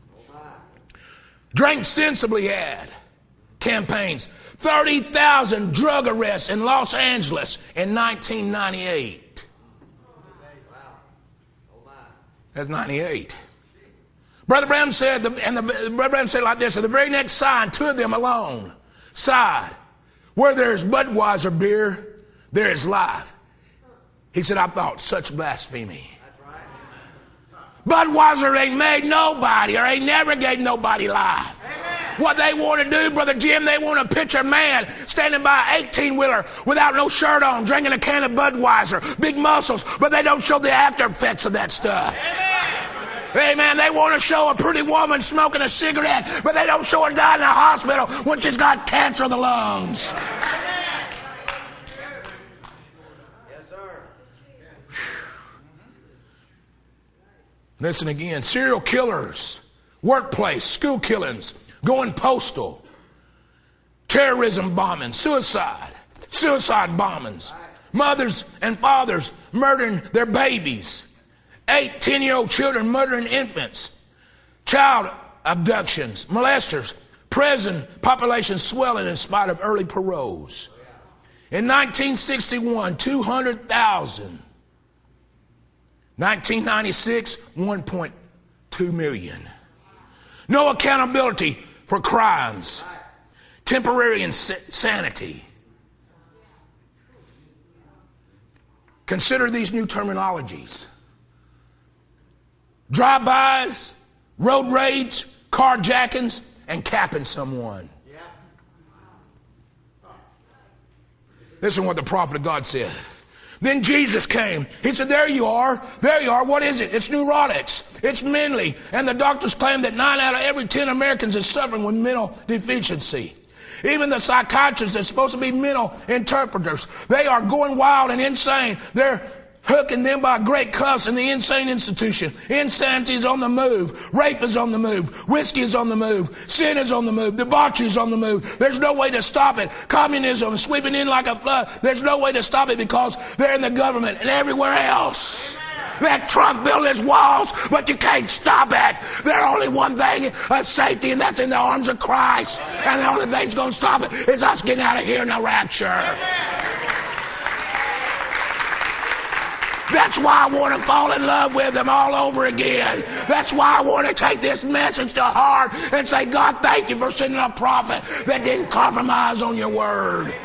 Drink Sensibly ad campaigns. thirty thousand drug arrests in Los Angeles in nineteen ninety-eight. That's ninety-eight. Brother Brown said, and the, Brother Brown said like this, at the very next sign, two of them alone, side, where there's Budweiser beer, there is life. He said, I thought, such blasphemy. Budweiser ain't made nobody or ain't never gave nobody life. Amen. What they want to do, Brother Jim, they want to picture a man standing by an eighteen-wheeler without no shirt on, drinking a can of Budweiser, big muscles, but they don't show the after effects of that stuff. Amen. Amen. They want to show a pretty woman smoking a cigarette, but they don't show her dying in a hospital when she's got cancer of the lungs. Listen again. Serial killers, workplace, school killings, going postal, terrorism bombings, suicide, suicide bombings, mothers and fathers murdering their babies, eight, ten-year-old children murdering infants, child abductions, molesters, prison population swelling in spite of early paroles. In nineteen sixty-one, two hundred thousand. nineteen ninety-six, one point two million. No accountability for crimes. Temporary insanity. Consider these new terminologies. Drive-bys, road rage, carjackings, and capping someone. Listen to what the prophet of God said. Then Jesus came. He said, there you are. There you are. What is it? It's neurotics. It's mentally. And the doctors claim that nine out of every ten Americans is suffering with mental deficiency. Even the psychiatrists that's supposed to be mental interpreters, they are going wild and insane. They're hooking them by great cuffs in the insane institution. Insanity is on the move. Rape is on the move. Whiskey is on the move. Sin is on the move. Debauchery is on the move. There's no way to stop it. Communism is sweeping in like a flood. There's no way to stop it because they're in the government and everywhere else. Let Trump build his walls, but you can't stop it. There's only one thing of safety, and that's in the arms of Christ. And the only thing that's going to stop it is us getting out of here in the rapture. That's why I want to fall in love with Him all over again. That's why I want to take this message to heart and say, God, thank you for sending a prophet that didn't compromise on your word.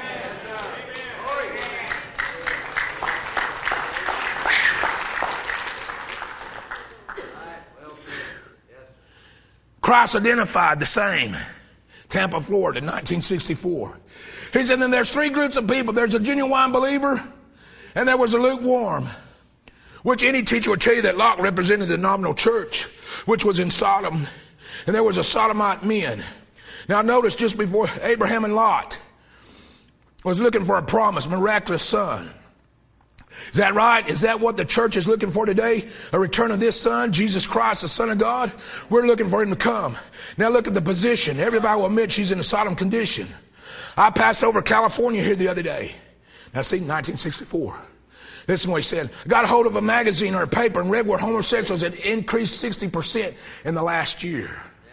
Christ identified the same. Tampa, Florida, nineteen sixty-four. He said, then there's three groups of people. There's a genuine believer, and there was a lukewarm. Which any teacher would tell you that Lot represented the nominal church, which was in Sodom. And there was a Sodomite men. Now notice just before Abraham and Lot was looking for a promise, miraculous son. Is that right? Is that what the church is looking for today? A return of this son, Jesus Christ, the Son of God? We're looking for Him to come. Now look at the position. Everybody will admit she's in a Sodom condition. I passed over California here the other day. Now see, nineteen sixty-four. Listen to what he said. I got a hold of a magazine or a paper and read where homosexuals had increased sixty percent in the last year.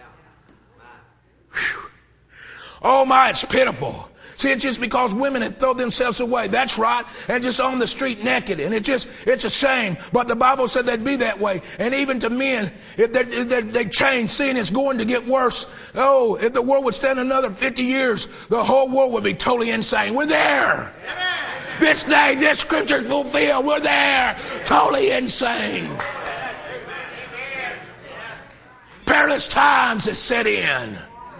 Whew. Oh my, it's pitiful. See, it's just because women had thrown themselves away. That's right. And just on the street naked. And it just, it's a shame. But the Bible said they'd be that way. And even to men, if they, if they, they change, seeing it's going to get worse. Oh, if the world would stand another fifty years, the whole world would be totally insane. We're there. This day, this scripture's fulfilled. We're there. Totally insane. Perilous times has set in.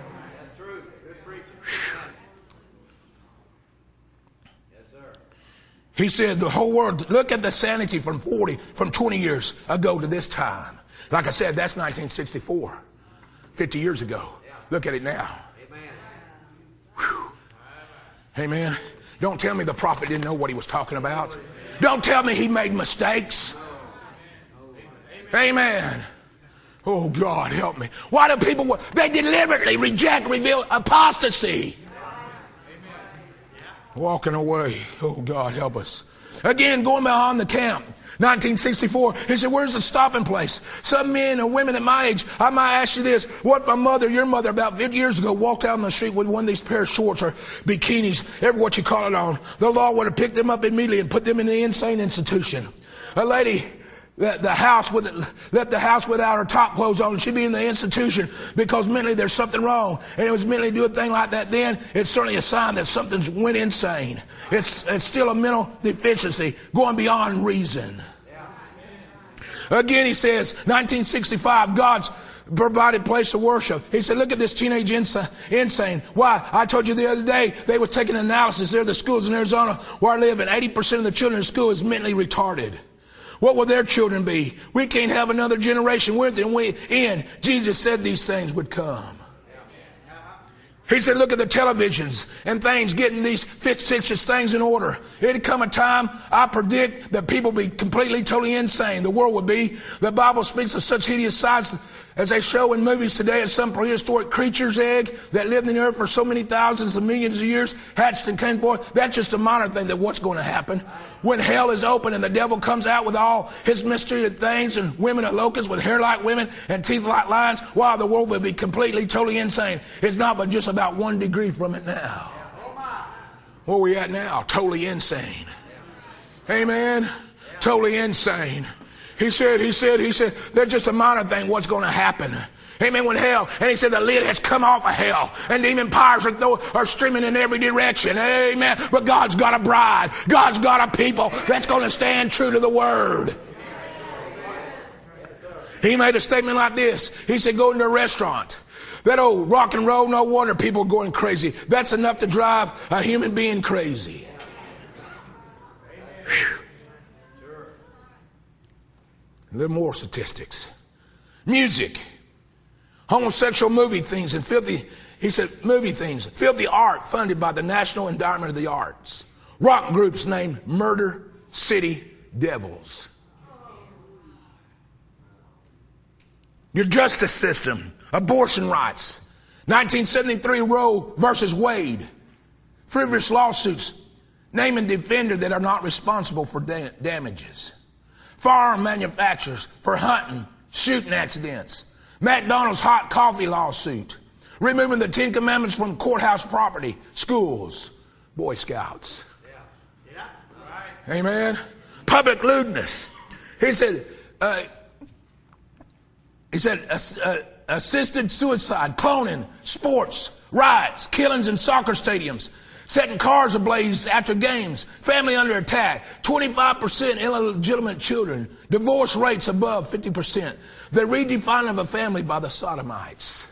He said the whole world, look at the sanity from forty, from twenty years ago to this time. Like I said, that's nineteen sixty-four. fifty years ago. Look at it now. Whew. Amen. Don't tell me the prophet didn't know what he was talking about. Don't tell me he made mistakes. Amen. Oh, God, help me. Why do people, they deliberately reject, reveal apostasy. Walking away. Oh, God, help us. Again, going behind the camp. nineteen sixty-four. He said, where's the stopping place? Some men and women at my age, I might ask you this. What my mother, your mother, about fifty years ago, walked down the street with one of these pair of shorts or bikinis, ever what you call it on. The law would have picked them up immediately and put them in the insane institution. A lady, the, the house with it, left the house without her top clothes on. She'd be in the institution because mentally there's something wrong. And it was mentally do a thing like that then, it's certainly a sign that something's went insane. It's, it's still a mental deficiency going beyond reason. Again, he says, nineteen sixty-five, God's provided place of worship. He said, look at this teenage insane. Why? I told you the other day, they were taking analysis. There are the schools in Arizona where I live, and eighty percent of the children in school is mentally retarded. What will their children be? We can't have another generation with them. We, in Jesus said these things would come. He said, look at the televisions and things, getting these fictitious things in order. It'd come a time, I predict, that people would be completely, totally insane. The world would be. The Bible speaks of such hideous sights as they show in movies today as some prehistoric creature's egg that lived in the earth for so many thousands of millions of years, hatched and came forth. That's just a minor thing that what's going to happen. When hell is open and the devil comes out with all his mystery things and women are locusts with hair like women and teeth like lions, wow, the world will be completely, totally insane. It's not but just about one degree from it now. Where are we at now? Totally insane. Amen. Totally insane. He said, he said, he said, there's just a minor thing what's going to happen. Amen. When hell, and he said the lid has come off of hell and demon powers are, th- are streaming in every direction. Amen. But God's got a bride. God's got a people that's going to stand true to the word. He made a statement like this. He said, go into a restaurant. That old rock and roll, no wonder people are going crazy. That's enough to drive a human being crazy. Whew. A little more statistics. Music. Homosexual movie themes and filthy, he said, movie themes, filthy art funded by the National Endowment of the Arts. Rock groups named Murder City Devils. Your justice system, abortion rights. nineteen seventy-three Roe versus Wade. Frivolous lawsuits, name and defender that are not responsible for da- damages. Firearm manufacturers for hunting, shooting accidents. McDonald's hot coffee lawsuit. Removing the Ten Commandments from courthouse property, schools, Boy Scouts. Yeah. Yeah. Right. Amen. Public lewdness. He said, uh, he said, uh, uh, assisted suicide, cloning, sports, riots, killings in soccer stadiums, setting cars ablaze after games, family under attack, twenty-five percent illegitimate children, divorce rates above fifty percent, the redefining of a family by the sodomites.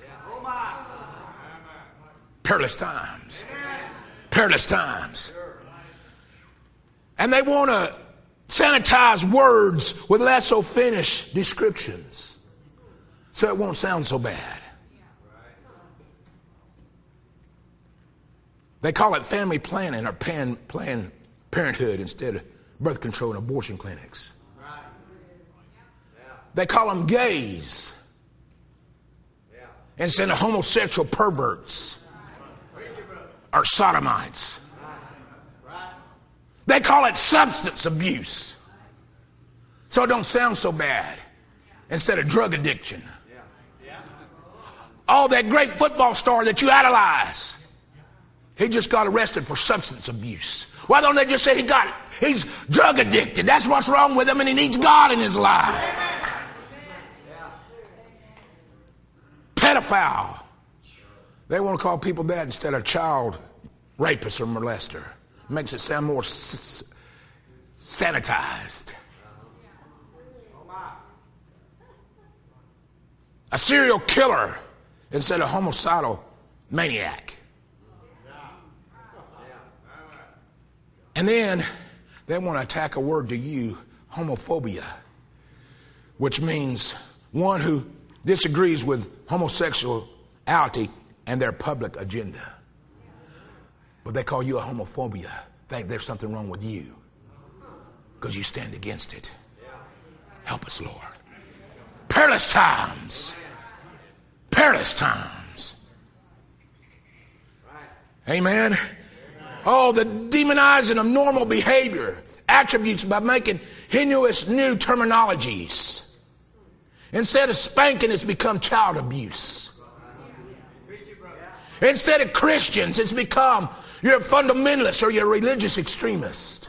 Perilous times. Perilous times. And they want to sanitize words with less so finished descriptions so it won't sound so bad. They call it family planning or pan, planned parenthood instead of birth control and abortion clinics. They call them gays instead of homosexual perverts or sodomites. They call it substance abuse so it don't sound so bad instead of drug addiction. Oh, that great football star that you idolize. He just got arrested for substance abuse. Why don't they just say he got it? He's drug addicted. That's what's wrong with him and he needs God in his life. Pedophile. They want to call people that instead of child rapist or molester. Makes it sound more s- sanitized. A serial killer instead of homicidal maniac. And then they want to attack a word to you, homophobia, which means one who disagrees with homosexuality and their public agenda. But they call you a homophobia. Think there's something wrong with you because you stand against it. Help us, Lord. Perilous times. Perilous times. Amen. Oh, the demonizing of normal behavior, attributes by making heinous new terminologies. Instead of spanking, it's become child abuse. Instead of Christians, it's become you're a fundamentalist or you're a religious extremist.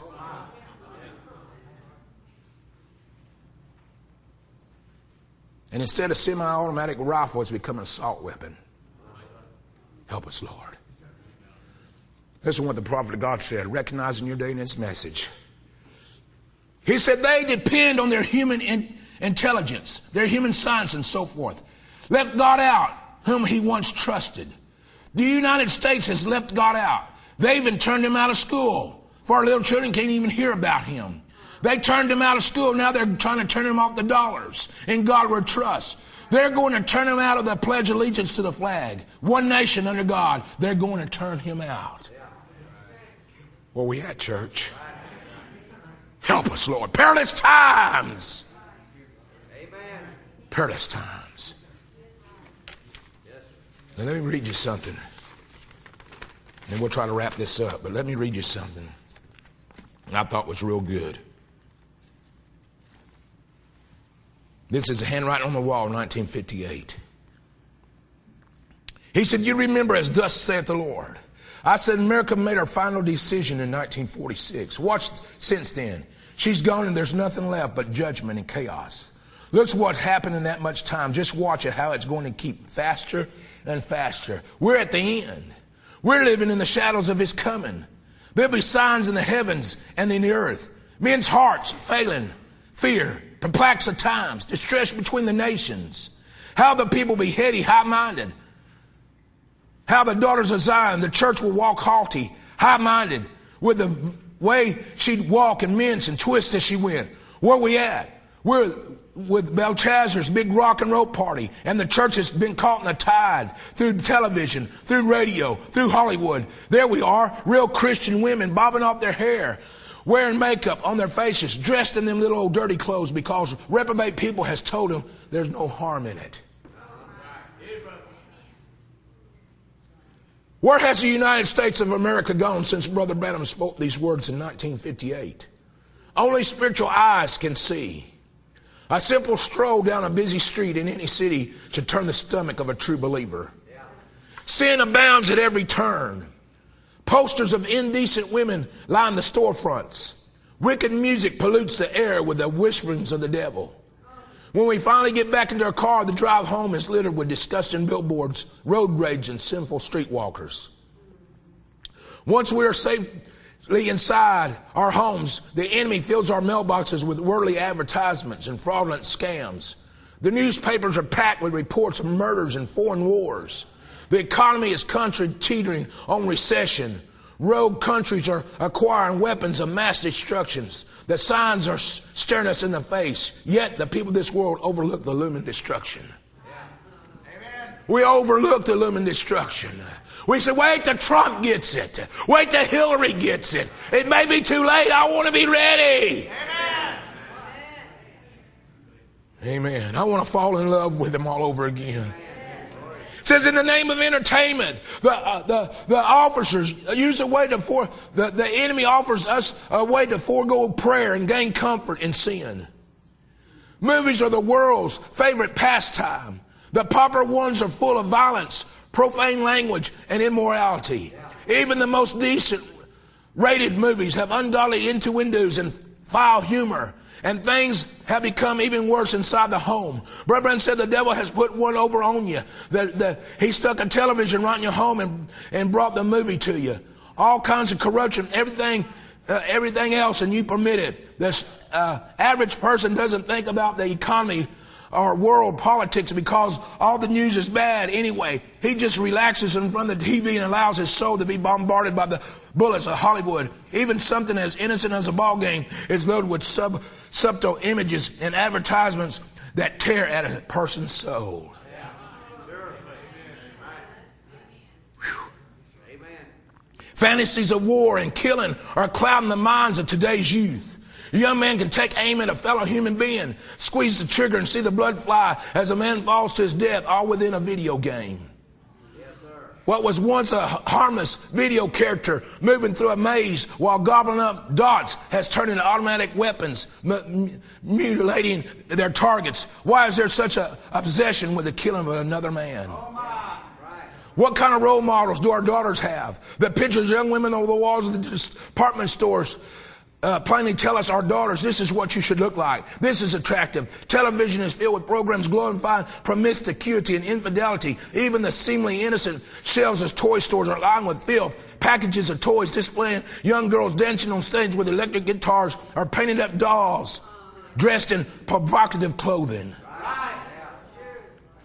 And instead of semi-automatic rifle, it's become an assault weapon. Help us, Lord. This is what the prophet of God said, recognizing your day in his message. He said they depend on their human in- intelligence, their human science and so forth. Left God out, whom he once trusted. The United States has left God out. They even turned him out of school. For our little children can't even hear about him. They turned him out of school. Now they're trying to turn him off the dollars. In God we trust. They're going to turn him out of the Pledge of Allegiance to the flag. One nation under God. They're going to turn him out. Where we at, church? Help us, Lord. Perilous times. Amen. Perilous times. Now let me read you something. And we'll try to wrap this up. But let me read you something I thought was real good. This is a handwriting on the wall, nineteen fifty-eight. He said, you remember as thus saith the Lord. I said America made her final decision in nineteen forty-six. Watch since then. She's gone and there's nothing left but judgment and chaos. Look what's happened in that much time. Just watch it, how it's going to keep faster and faster. We're at the end. We're living in the shadows of his coming. There'll be signs in the heavens and in the earth. Men's hearts failing, fear, perplexed at times, distress between the nations. How the people be heady, high-minded. How the daughters of Zion, the church will walk haughty, high-minded, with the way she'd walk and mince and twist as she went. Where we at? We're with Belshazzar's big rock and roll party, and the church has been caught in the tide through television, through radio, through Hollywood. There we are, real Christian women bobbing off their hair, wearing makeup on their faces, dressed in them little old dirty clothes because reprobate people has told them there's no harm in it. Where has the United States of America gone since Brother Branham spoke these words in nineteen fifty-eight? Only spiritual eyes can see. A simple stroll down a busy street in any city should turn the stomach of a true believer. Sin abounds at every turn. Posters of indecent women line the storefronts. Wicked music pollutes the air with the whisperings of the devil. When we finally get back into our car, the drive home is littered with disgusting billboards, road rage, and sinful streetwalkers. Once we are safely inside our homes, the enemy fills our mailboxes with worldly advertisements and fraudulent scams. The newspapers are packed with reports of murders and foreign wars. The economy is country teetering on recession. Rogue countries are acquiring weapons of mass destruction. The signs are staring us in the face. Yet the people of this world overlook the looming destruction. Yeah. We overlook the looming destruction. We say, wait till Trump gets it. Wait till Hillary gets it. It may be too late. I want to be ready. Amen. Amen. I want to fall in love with him all over again. It says in the name of entertainment, the uh, the the officers use a way to for the, the enemy offers us a way to forego prayer and gain comfort in sin. Movies are the world's favorite pastime. The popular ones are full of violence, profane language, and immorality. Even the most decent rated movies have ungodly innuendos and foul humor. And things have become even worse inside the home. Brother Branham said the devil has put one over on you. The, the, he stuck a television right in your home and, and brought the movie to you. All kinds of corruption, everything uh, everything else, and you permit it. The uh, average person doesn't think about the economy or world politics because all the news is bad anyway. He just relaxes in front of the T V and allows his soul to be bombarded by the bullets of Hollywood. Even something as innocent as a ball game is loaded with sub, subtle images and advertisements that tear at a person's soul. Fantasies of war and killing are clouding the minds of today's youth. A young man can take aim at a fellow human being, squeeze the trigger and see the blood fly as a man falls to his death, all within a video game. Yes, sir. What was once a harmless video character moving through a maze while gobbling up dots has turned into automatic weapons, m- mutilating their targets. Why is there such a obsession with the killing of another man? Oh my. What kind of role models do our daughters have? The pictures of young women over the walls of the department stores Uh, plainly tell us, our daughters, this is what you should look like. This is attractive. Television is filled with programs glorifying promiscuity and infidelity. Even the seemingly innocent shelves of toy stores are lined with filth. Packages of toys displaying young girls dancing on stage with electric guitars or painted up dolls dressed in provocative clothing.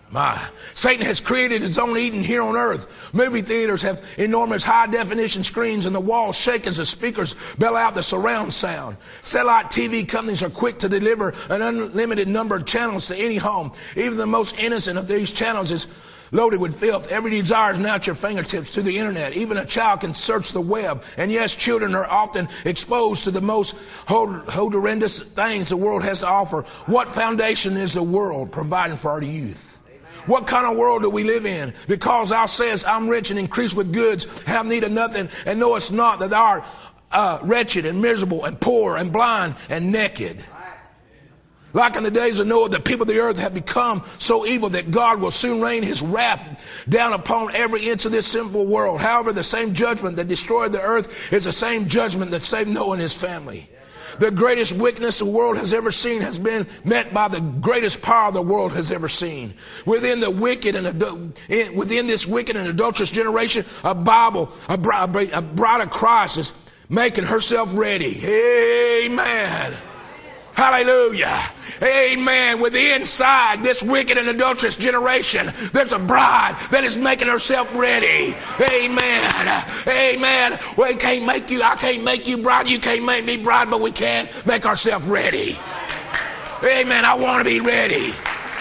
My. Satan has created his own Eden here on earth. Movie theaters have enormous high definition screens and the walls shake as the speakers bellow out the surround sound. Satellite T V companies are quick to deliver an unlimited number of channels to any home. Even the most innocent of these channels is loaded with filth. Every desire is now at your fingertips to the internet. Even a child can search the web. And yes, children are often exposed to the most horrendous things the world has to offer. What foundation is the world providing for our youth? What kind of world do we live in? Because thou sayest, I'm rich and increased with goods, have need of nothing, and knowest not that thou art uh, wretched and miserable and poor and blind and naked. Like in the days of Noah, the people of the earth have become so evil that God will soon rain his wrath down upon every inch of this sinful world. However, the same judgment that destroyed the earth is the same judgment that saved Noah and his family. The greatest wickedness the world has ever seen has been met by the greatest power the world has ever seen. Within the wicked and within this wicked and adulterous generation, a Bible, a bride, a bride of Christ is making herself ready. Amen. Hallelujah. Amen. With the inside this wicked and adulterous generation, there's a bride that is making herself ready. Amen. Amen. We can't make you, I can't make you bride, you can't make me bride, but we can make ourselves ready. Amen. I want to be ready.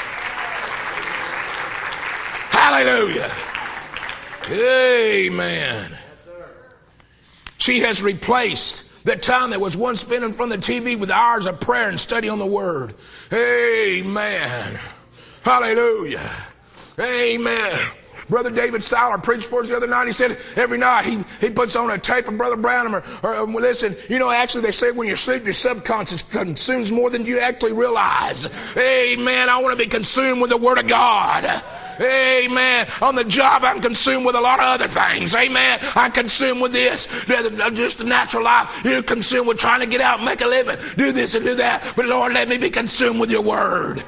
Hallelujah. Amen. She has replaced that time that was once spent in front of the T V with hours of prayer and study on the Word. Amen. Hallelujah. Amen. Brother David Sowler preached for us the other night. He said every night he, he puts on a tape of Brother Branham or, or, or listen, you know, actually they say when you sleep, your subconscious consumes more than you actually realize. Amen. I want to be consumed with the Word of God. Amen. On the job, I'm consumed with a lot of other things. Amen. I'm consumed with this. Just the natural life. You're consumed with trying to get out and make a living. Do this and do that. But Lord, let me be consumed with your Word.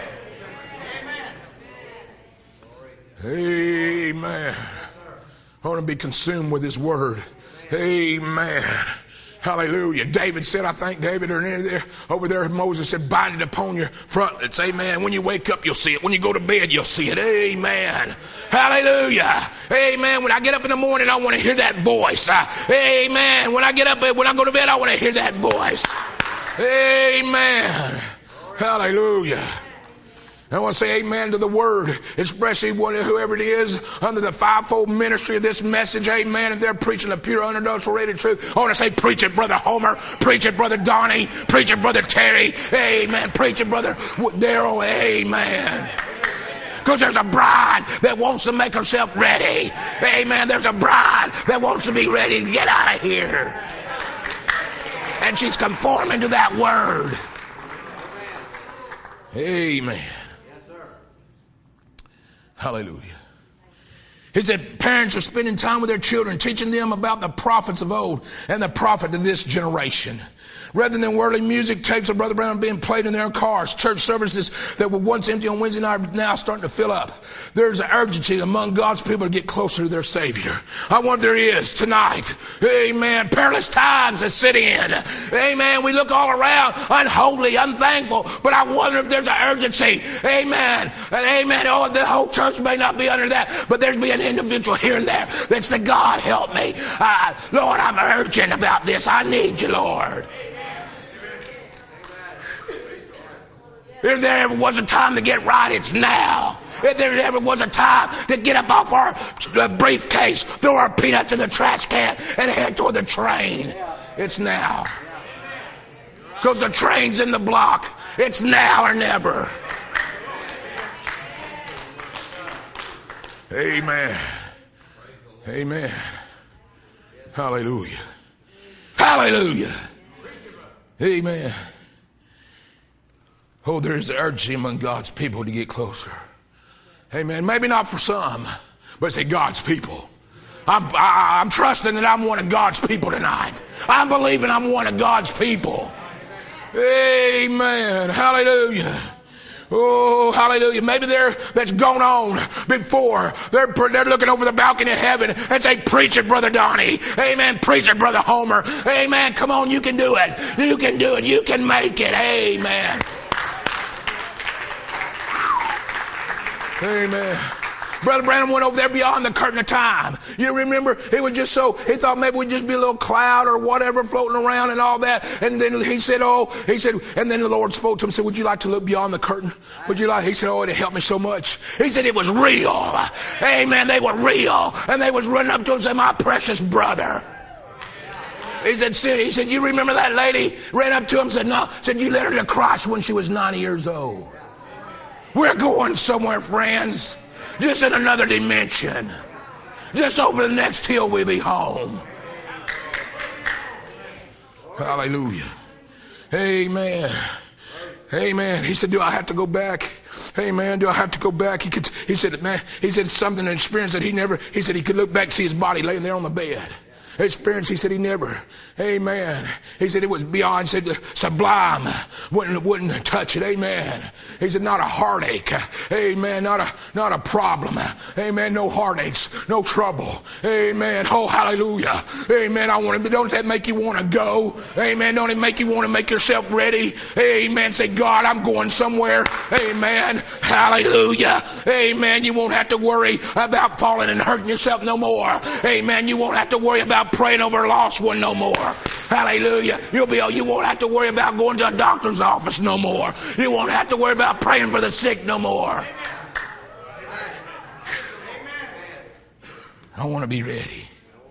Amen. I want to be consumed with his Word. Amen. Hallelujah. David said, I think David or near there, over there, Moses said, bind it upon your frontlets. Amen. When you wake up, you'll see it. When you go to bed, you'll see it. Amen. Hallelujah. Amen. When I get up in the morning, I want to hear that voice. Uh, amen. When I get up, when I go to bed, I want to hear that voice. Amen. Hallelujah. I want to say amen to the Word, especially whoever it is under the fivefold ministry of this message. Amen. And they're preaching the pure, unadulterated truth. I want to say, preach it, Brother Homer. Preach it, Brother Donnie. Preach it, Brother Terry. Amen. Preach it, Brother Darrell. Amen. Because there's a bride that wants to make herself ready. Amen. There's a bride that wants to be ready to get out of here. And she's conforming to that Word. Amen. Hallelujah. He said parents are spending time with their children, teaching them about the prophets of old and the prophet of this generation. Rather than worldly music, tapes of Brother Branham being played in their cars, church services that were once empty on Wednesday night are now starting to fill up. There's an urgency among God's people to get closer to their Savior. I wonder if there is tonight. Amen. Perilous times to sit in. Amen. We look all around, unholy, unthankful, but I wonder if there's an urgency. Amen. And amen. Oh, the whole church may not be under that, but there's be an individual here and there that said, God help me. Uh, Lord, I'm urgent about this. I need you, Lord. If there ever was a time to get right, it's now. If there ever was a time to get up off our briefcase, throw our peanuts in the trash can, and head toward the train, it's now. Because the train's in the block. It's now or never. Amen. Amen. Hallelujah. Hallelujah. Amen. Oh, there is urgency among God's people to get closer. Amen. Maybe not for some, but say God's people. I'm, I, I'm trusting that I'm one of God's people tonight. I'm believing I'm one of God's people. Amen. Hallelujah. Oh, hallelujah. Maybe they're, that's gone on before. They're, they're looking over the balcony of heaven and say, preach it, Brother Donnie. Amen. Preach it, Brother Homer. Amen. Come on, you can do it. You can do it. You can make it. Amen. Amen. Brother Branham went over there beyond the curtain of time. You remember, he was just so, he thought maybe we'd just be a little cloud or whatever floating around and all that. And then he said, oh, he said, and then the Lord spoke to him and said, would you like to look beyond the curtain? Would you like, he said, oh, it helped me so much. He said, it was real. Amen. They were real. And they was running up to him and saying, my precious brother. He said, he said, you remember that lady? Ran up to him and said, no. Said, you led her to Christ when she was ninety years old. We're going somewhere, friends. Just in another dimension. Just over the next hill we'll be home. Hallelujah. Amen. Amen. He said, do I have to go back? Amen. Do I have to go back? He could, he said, man, he said something, an experience that he never, he said he could look back and see his body laying there on the bed. Experience, he said he never. Amen. He said it was beyond, he said sublime. Wouldn't, wouldn't touch it. Amen. He said not a heartache. Amen. Not a, not a problem. Amen. No heartaches. No trouble. Amen. Oh, hallelujah. Amen. I want to, don't that make you want to go? Amen. Don't it make you want to make yourself ready? Amen. Say, God, I'm going somewhere. Amen. Hallelujah. Amen. You won't have to worry about falling and hurting yourself no more. Amen. You won't have to worry about praying over a lost one no more. Hallelujah. You'll be, you won't have to worry about going to a doctor's office no more. You won't have to worry about praying for the sick no more. I want to be ready.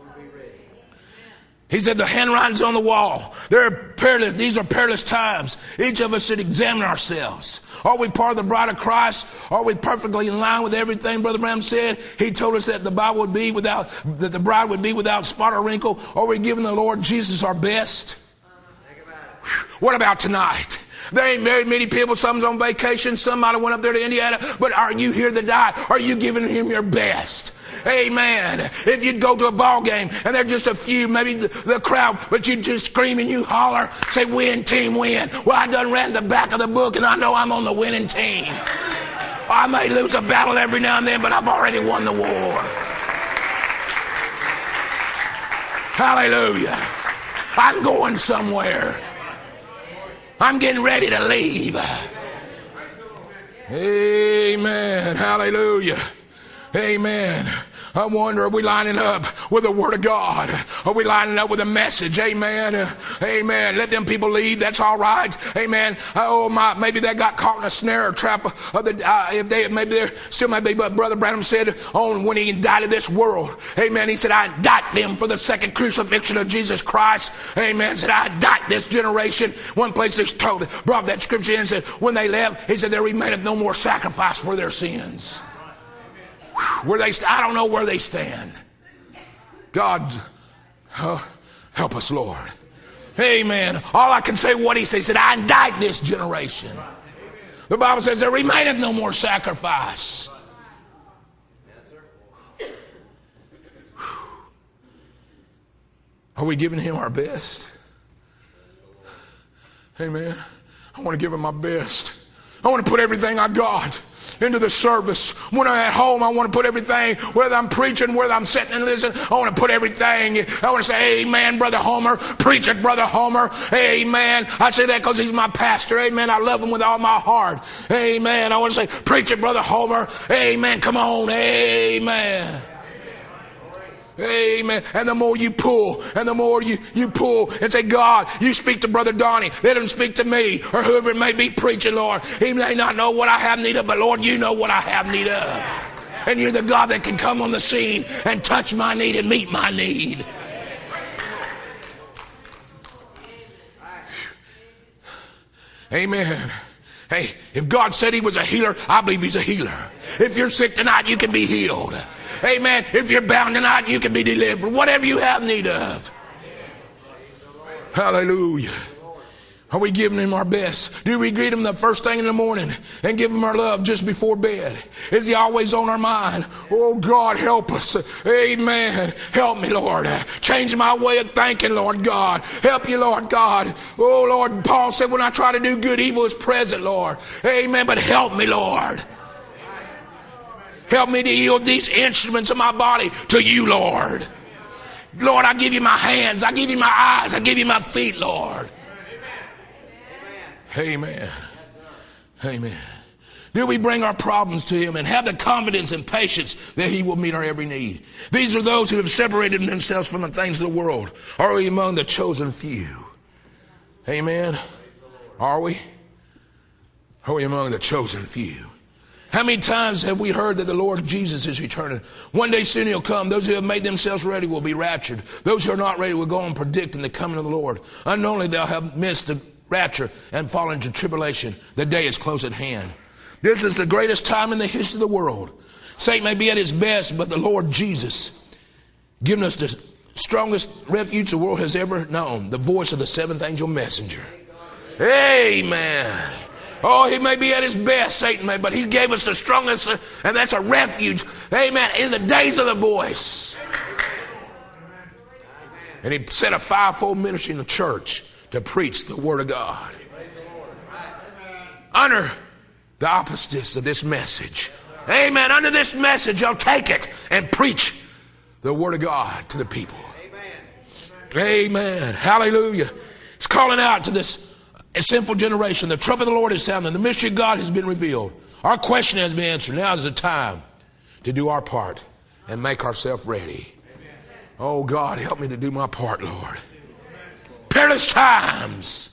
He said the handwriting's on the wall. They're perilous. These are perilous times. Each of us should examine ourselves. Are we part of the bride of Christ? Are we perfectly in line with everything Brother Branham said? He told us that the Bible would be without, that the bride would be without spot or wrinkle. Are we giving the Lord Jesus our best? What about tonight? There ain't very many people. Some's on vacation. Some might have went up there to Indiana. But are you here to die? Are you giving him your best? Amen. If you'd go to a ball game and there's just a few, maybe the, the crowd, but you just scream and you holler, say win, team, win. Well, I done read the back of the book and I know I'm on the winning team. I may lose a battle every now and then, but I've already won the war. Hallelujah. I'm going somewhere. I'm getting ready to leave. Amen. Hallelujah. Amen. I wonder, are we lining up with the Word of God? Are we lining up with a message? Amen. Amen. Let them people leave. That's all right. Amen. Oh my, maybe they got caught in a snare or trap of the, uh, if they, maybe they're still maybe, but Brother Branham said on when he indicted this world. Amen. He said, I indict them for the second crucifixion of Jesus Christ. Amen. He said, I indict this generation. One place they told, brought that scripture in and said, when they left, he said, there remaineth no more sacrifice for their sins. Where they, I don't know where they stand. God, uh, help us, Lord. Amen. All I can say what he said, he said, I indict this generation. The Bible says there remaineth no more sacrifice. Are we giving him our best? Amen. I want to give him my best. I want to put everything I got into the service. When I'm at home, I want to put everything, whether I'm preaching, whether I'm sitting and listening, I want to put everything. I want to say, amen, Brother Homer. Preach it, Brother Homer. Amen. I say that because he's my pastor. Amen. I love him with all my heart. Amen. I want to say, preach it, Brother Homer. Amen. Come on. Amen. Amen. And the more you pull, and the more you, you pull and say, God, you speak to Brother Donnie. Let him speak to me, or whoever it may be preaching, Lord. He may not know what I have need of, but Lord, you know what I have need of. And you're the God that can come on the scene and touch my need and meet my need. Amen. Hey, if God said he was a healer, I believe he's a healer. If you're sick tonight, you can be healed. Amen. If you're bound tonight, you can be delivered. Whatever you have need of. Hallelujah. Are we giving him our best? Do we greet him the first thing in the morning and give him our love just before bed? Is he always on our mind? Oh God, help us. Amen. Help me, Lord. Change my way of thinking, Lord God. Help you, Lord God. Oh Lord, Paul said when I try to do good, evil is present, Lord. Amen. But help me, Lord. Help me to yield these instruments of my body to you, Lord. Lord, I give you my hands. I give you my eyes. I give you my feet, Lord. Amen. Amen. Do we bring our problems to Him and have the confidence and patience that He will meet our every need? These are those who have separated themselves from the things of the world. Are we among the chosen few? Amen. Are we? Are we among the chosen few? How many times have we heard that the Lord Jesus is returning? One day soon He'll come. Those who have made themselves ready will be raptured. Those who are not ready will go on predicting the coming of the Lord. Unknowingly they'll have missed the rapture and fallen into tribulation. The day is close at hand. This is the greatest time in the history of the world. Satan may be at his best, but the Lord Jesus, giving us the strongest refuge the world has ever known, the voice of the seventh angel messenger. Amen. Oh, he may be at his best, Satan may, but he gave us the strongest, and that's a refuge. Amen. In the days of the voice. And he set a fivefold ministry in the church to preach the Word of God. Under the opposites of this message. Amen. Under this message, I'll take it and preach the Word of God to the people. Amen. Hallelujah. It's calling out to this sinful generation. The trumpet of the Lord is sounding. The mystery of God has been revealed. Our question has been answered. Now is the time to do our part and make ourselves ready. Oh God, help me to do my part, Lord. Perilous times.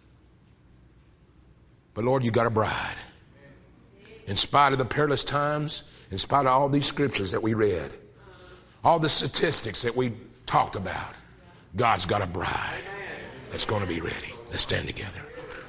But Lord, you got a bride. In spite of the perilous times, in spite of all these scriptures that we read, all the statistics that we talked about, God's got a bride that's going to be ready. Let's stand together.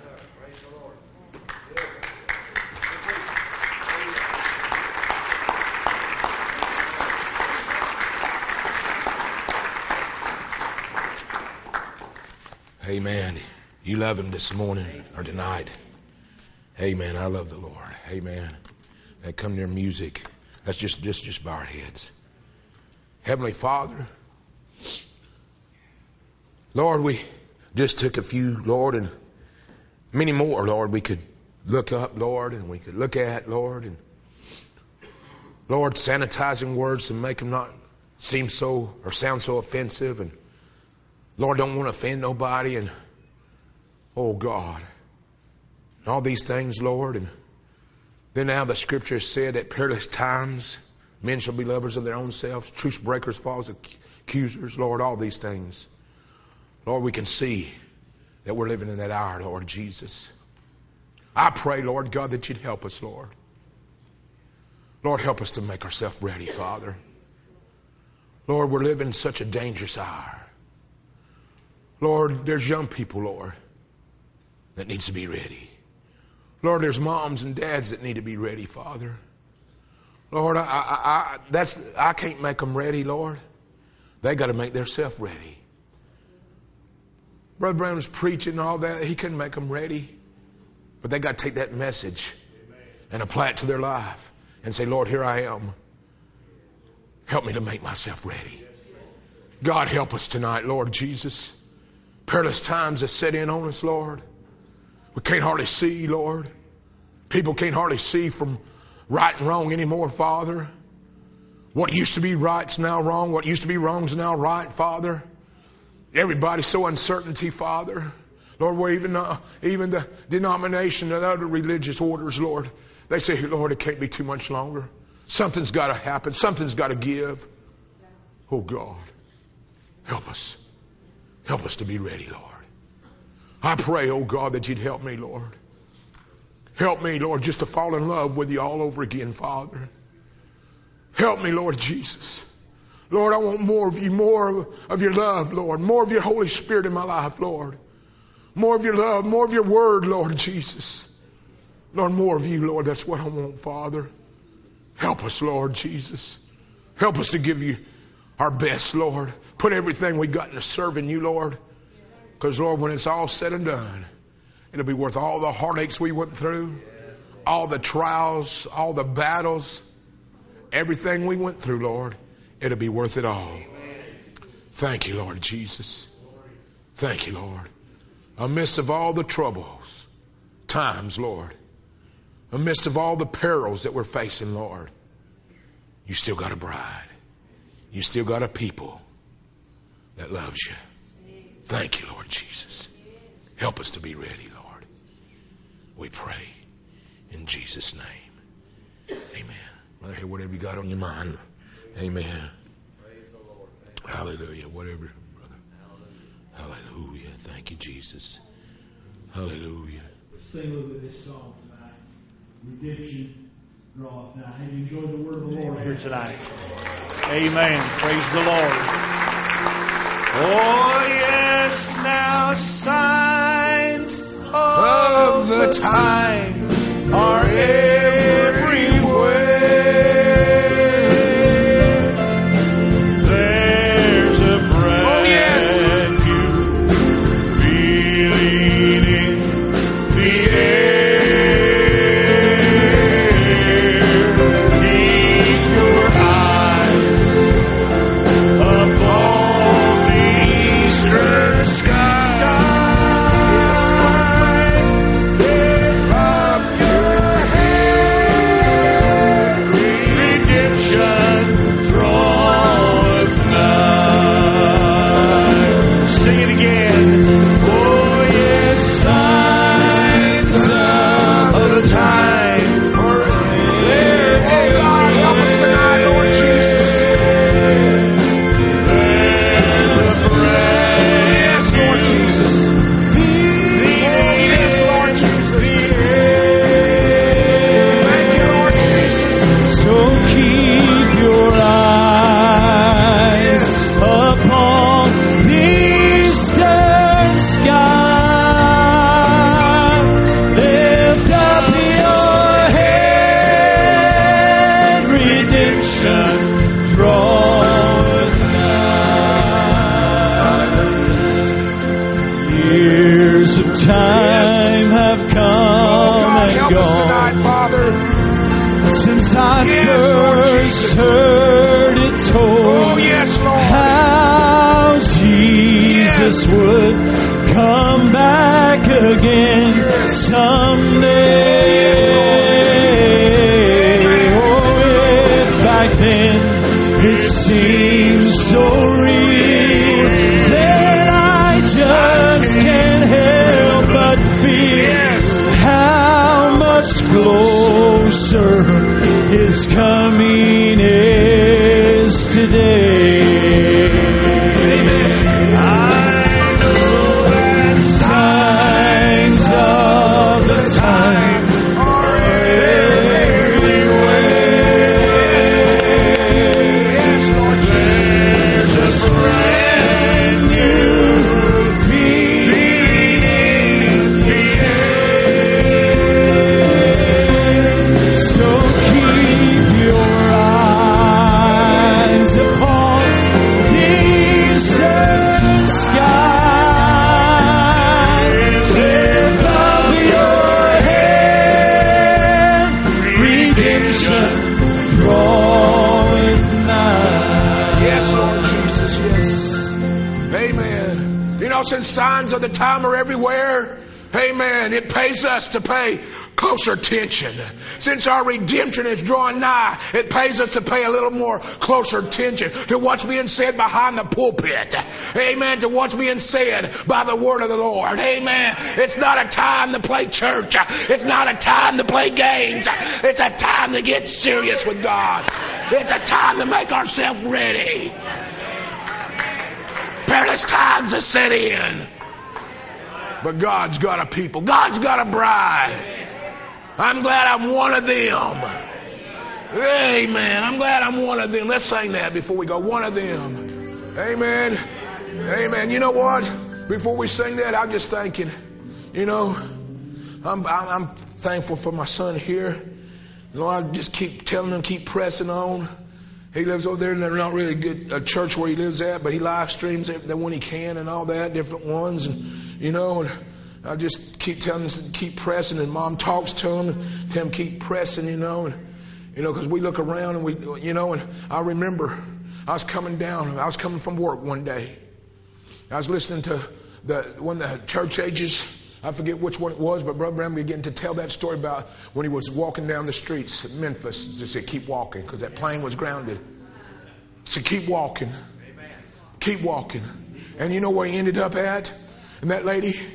Amen. You love Him this morning or tonight. Amen. I love the Lord. Amen. Now come near music. Let's just, just, just bow our heads. Heavenly Father, Lord, we just took a few, Lord, and many more, Lord, we could look up, Lord, and we could look at, Lord, and Lord, sanitizing words to make them not seem so or sound so offensive, and Lord, don't want to offend nobody, and oh God, and all these things, Lord, and then now the scripture said at perilous times men shall be lovers of their own selves, truce breakers, false accusers, Lord, all these things. Lord, we can see that we're living in that hour, Lord Jesus. I pray, Lord God, that you'd help us, Lord. Lord, help us to make ourselves ready, Father. Lord, we're living in such a dangerous hour. Lord, there's young people, Lord, that needs to be ready. Lord, there's moms and dads that need to be ready, Father. Lord, I, I, I, that's, I can't make them ready, Lord. They got to make themselves ready. Brother Brown was preaching and all that. He couldn't make them ready. But they got to take that message and apply it to their life and say, Lord, here I am. Help me to make myself ready. God, help us tonight, Lord Jesus. Perilous times that set in on us, Lord. We can't hardly see, Lord. People can't hardly see from right and wrong anymore, Father. What used to be right's now wrong. What used to be wrong's now right, Father. Everybody's so uncertainty, Father. Lord, we're even, uh, even the denomination and other religious orders, Lord, they say, Lord, it can't be too much longer. Something's got to happen. Something's got to give. Oh, God, help us. Help us to be ready, Lord. I pray, oh, God, that you'd help me, Lord. Help me, Lord, just to fall in love with you all over again, Father. Help me, Lord Jesus. Lord, I want more of you, more of your love, Lord. More of your Holy Spirit in my life, Lord. More of your love, more of your word, Lord Jesus. Lord, more of you, Lord. That's what I want, Father. Help us, Lord Jesus. Help us to give you our best, Lord. Put everything we got into serving you, Lord. Because, Lord, when it's all said and done, it'll be worth all the heartaches we went through, all the trials, all the battles, everything we went through, Lord. It'll be worth it all. Thank you, Lord Jesus. Thank you, Lord. Amidst of all the troubles, times, Lord, amidst of all the perils that we're facing, Lord, you still got a bride. You still got a people that loves you. Thank you, Lord Jesus. Help us to be ready, Lord. We pray in Jesus' name. Amen. Brother, hey, whatever you got on your mind. Amen. Hallelujah. Whatever, brother. Hallelujah. Thank you, Jesus. Hallelujah. Sing a little bit of this song tonight. Redemption draweth nigh. Have you enjoyed the word of the Lord here tonight? Amen. Praise the Lord. Oh, yes, now signs of the time are everywhere. There's a brand new feeling in the air. Keep your eyes upon the eastern sky. Lift up your head. Redemption draweth nigh. Sing it again. Oh, yes, signs of the time are there. Oh, God, help us tonight, Lord Jesus. There's a brand Yes, Lord Jesus. Yes, Lord Jesus. Thank you, Lord Jesus. So keep your eyes upon the eastern sky. Lift up your head. Redemption draweth nigh. Years of time have come God, and help us gone tonight, Father. since I Yes, Lord first Jesus. heard it told. Oh, yes, Lord. How Jesus Yes. would come back again someday. Oh, if back then it seems so real, then I just can't help but feel how much closer His coming is today. I know that signs of the time are everywhere. Yes, Lord Jesus. There's a brand new feeling in the air. So keep your eyes upon the eastern sky. Lift up your head. Redemption draweth nigh. Yes, Lord Jesus, yes. Amen. You know, since signs of the time are everywhere, amen, it pays us to pay closer attention. Since our redemption is drawing nigh, it pays us to pay a little more closer attention to what's being said behind the pulpit. Amen. To what's being said by the word of the Lord. Amen. It's not a time to play church. It's not a time to play games. It's a time to get serious with God. It's a time to make ourselves ready. Perilous times are set in. But God's got a people. God's got a bride. I'm glad I'm one of them. Amen. I'm glad I'm one of them. Let's sing that before we go. One of them. Amen. Amen. You know what? Before we sing that, I'm just thinking, you know, I'm, I'm, I'm thankful for my son here. You know, I just keep telling him, keep pressing on. He lives over there, and they're not really good a church where he lives at, but he live streams it when he can and all that, different ones, and you know, and I just keep telling him, keep pressing, and Mom talks to him, and tell him keep pressing, you know, and you know, because we look around and we, you know, and I remember I was coming down, I was coming from work one day, I was listening to the one of the church ages. I forget which one it was, but Brother Branham began to tell that story about when he was walking down the streets of Memphis. He said, keep walking, because that plane was grounded. He said, keep walking. Keep walking. And you know where he ended up at? And that lady,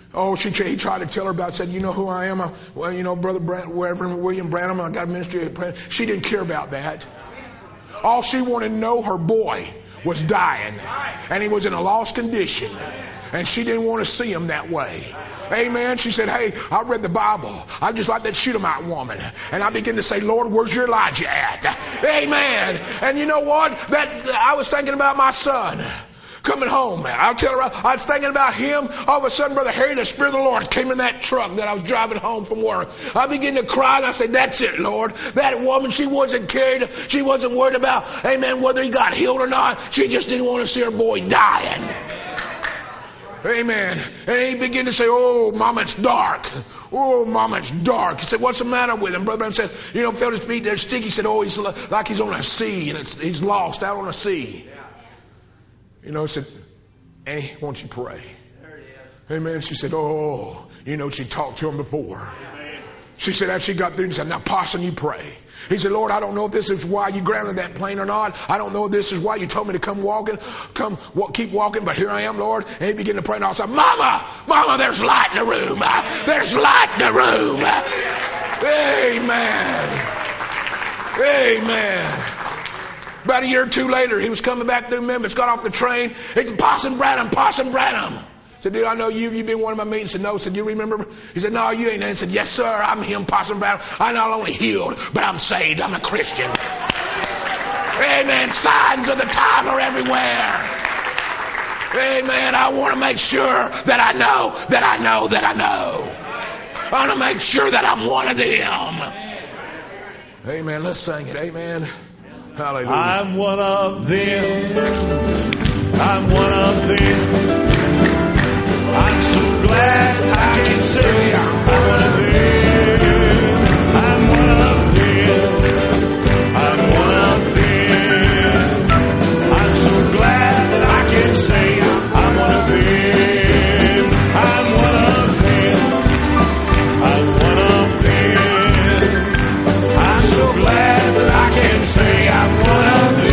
Oh, she he tried to tell her about it. Said, you know who I am? I, well, you know, Brother Brand, Reverend William Branham. I got a ministry. She didn't care about that. All she wanted to know, her boy was dying, and he was in a lost condition, and she didn't want to see him that way. Amen. She said, hey, I read the Bible. I just like that Shunammite woman. And I began to say, Lord, where's your Elijah at? Amen. And you know what? That I was thinking about my son coming home. I'll tell her, I was thinking about him. All of a sudden, Brother Harry, the Spirit of the Lord came in that truck that I was driving home from work. I began to cry, and I said, that's it, Lord. That woman, she wasn't carried. She wasn't worried about, amen, whether he got healed or not. She just didn't want to see her boy dying. Amen. And he began to say, oh, Mama, it's dark. Oh, Mama, it's dark. He said, what's the matter with him? Brother Branham said, you know, felt his feet there sticky. He said, oh, he's like he's on a sea, and it's, he's lost out on a sea. You know, he said, Annie, won't you pray? There it is. Amen. She said, oh, you know, she talked to him before. Amen. She said, as she got through, she said, now, Parson, you pray. He said, Lord, I don't know if this is why you grounded that plane or not. I don't know if this is why you told me to come walking, come walk, keep walking, but here I am, Lord. And he began to pray, and I said, Mama, Mama, there's light in the room. There's light in the room. Amen. Amen. About a year or two later, he was coming back through Memphis, got off the train. He said, Parson Branham, Parson Branham. I said, dude, I know you. You've been one of my meetings. He said, no. I said, you remember? He said, no, you ain't. He said, yes, sir. I'm him, Parson Branham. I'm not only healed, but I'm saved. I'm a Christian. Amen. Signs of the time are everywhere. Amen. I want to make sure that I know, that I know, that I know. I want to make sure that I'm one of them. Amen. Let's sing it. Amen. Hallelujah. I'm one of them. I'm one of them. I'm so glad I can say I'm one of them. I'm one of them. I'm one of them. I'm so glad that I can say I'm one of them. I'm one of them. I'm one of them. I'm so glad that I can say I'm one of them.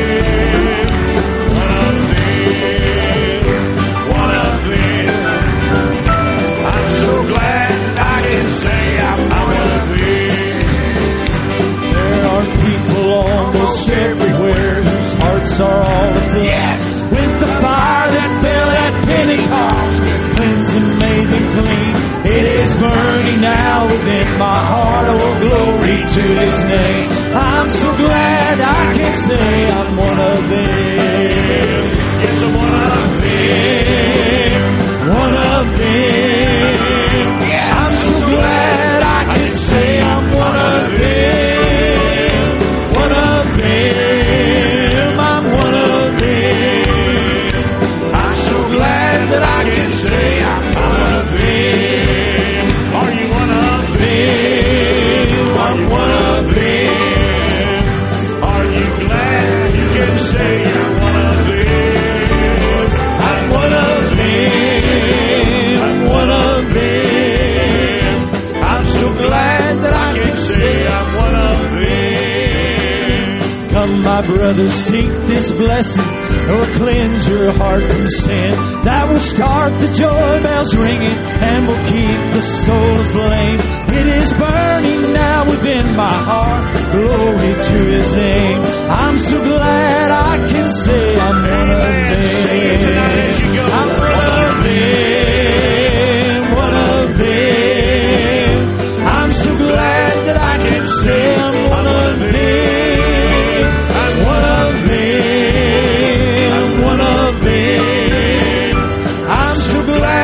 One of them. One of them. I'm so glad that I can say I'm one of them. There are people almost everywhere whose hearts are all aflame. Yes. With the fire that fell at Pentecost, cleansed and made them clean. It is burning now within my heart. Oh, glory to His name. I'm so glad I can say I'm one of them. Yes, I'm one of them. One of them. Yeah. I'm so glad I can say I'm one of them. One of them. I'm one of them. I'm so glad that I can say I'm one of them. Are you one of them? I'm one of them. Are you glad you can say I'm one of them? I'm one of them. I'm one of them. I'm so glad that I can say I'm one of them. Come, my brothers, seek this blessing. It will cleanse your heart from sin. That will start the joy bells ringing and will keep the soul aflame. It is burning now within my heart. Glory to His name. I'm so glad I can say I'm one of them. I'm one of them. One of them. I'm so glad that I can say I'm one of them. I'm one of them. One of them. I'm so glad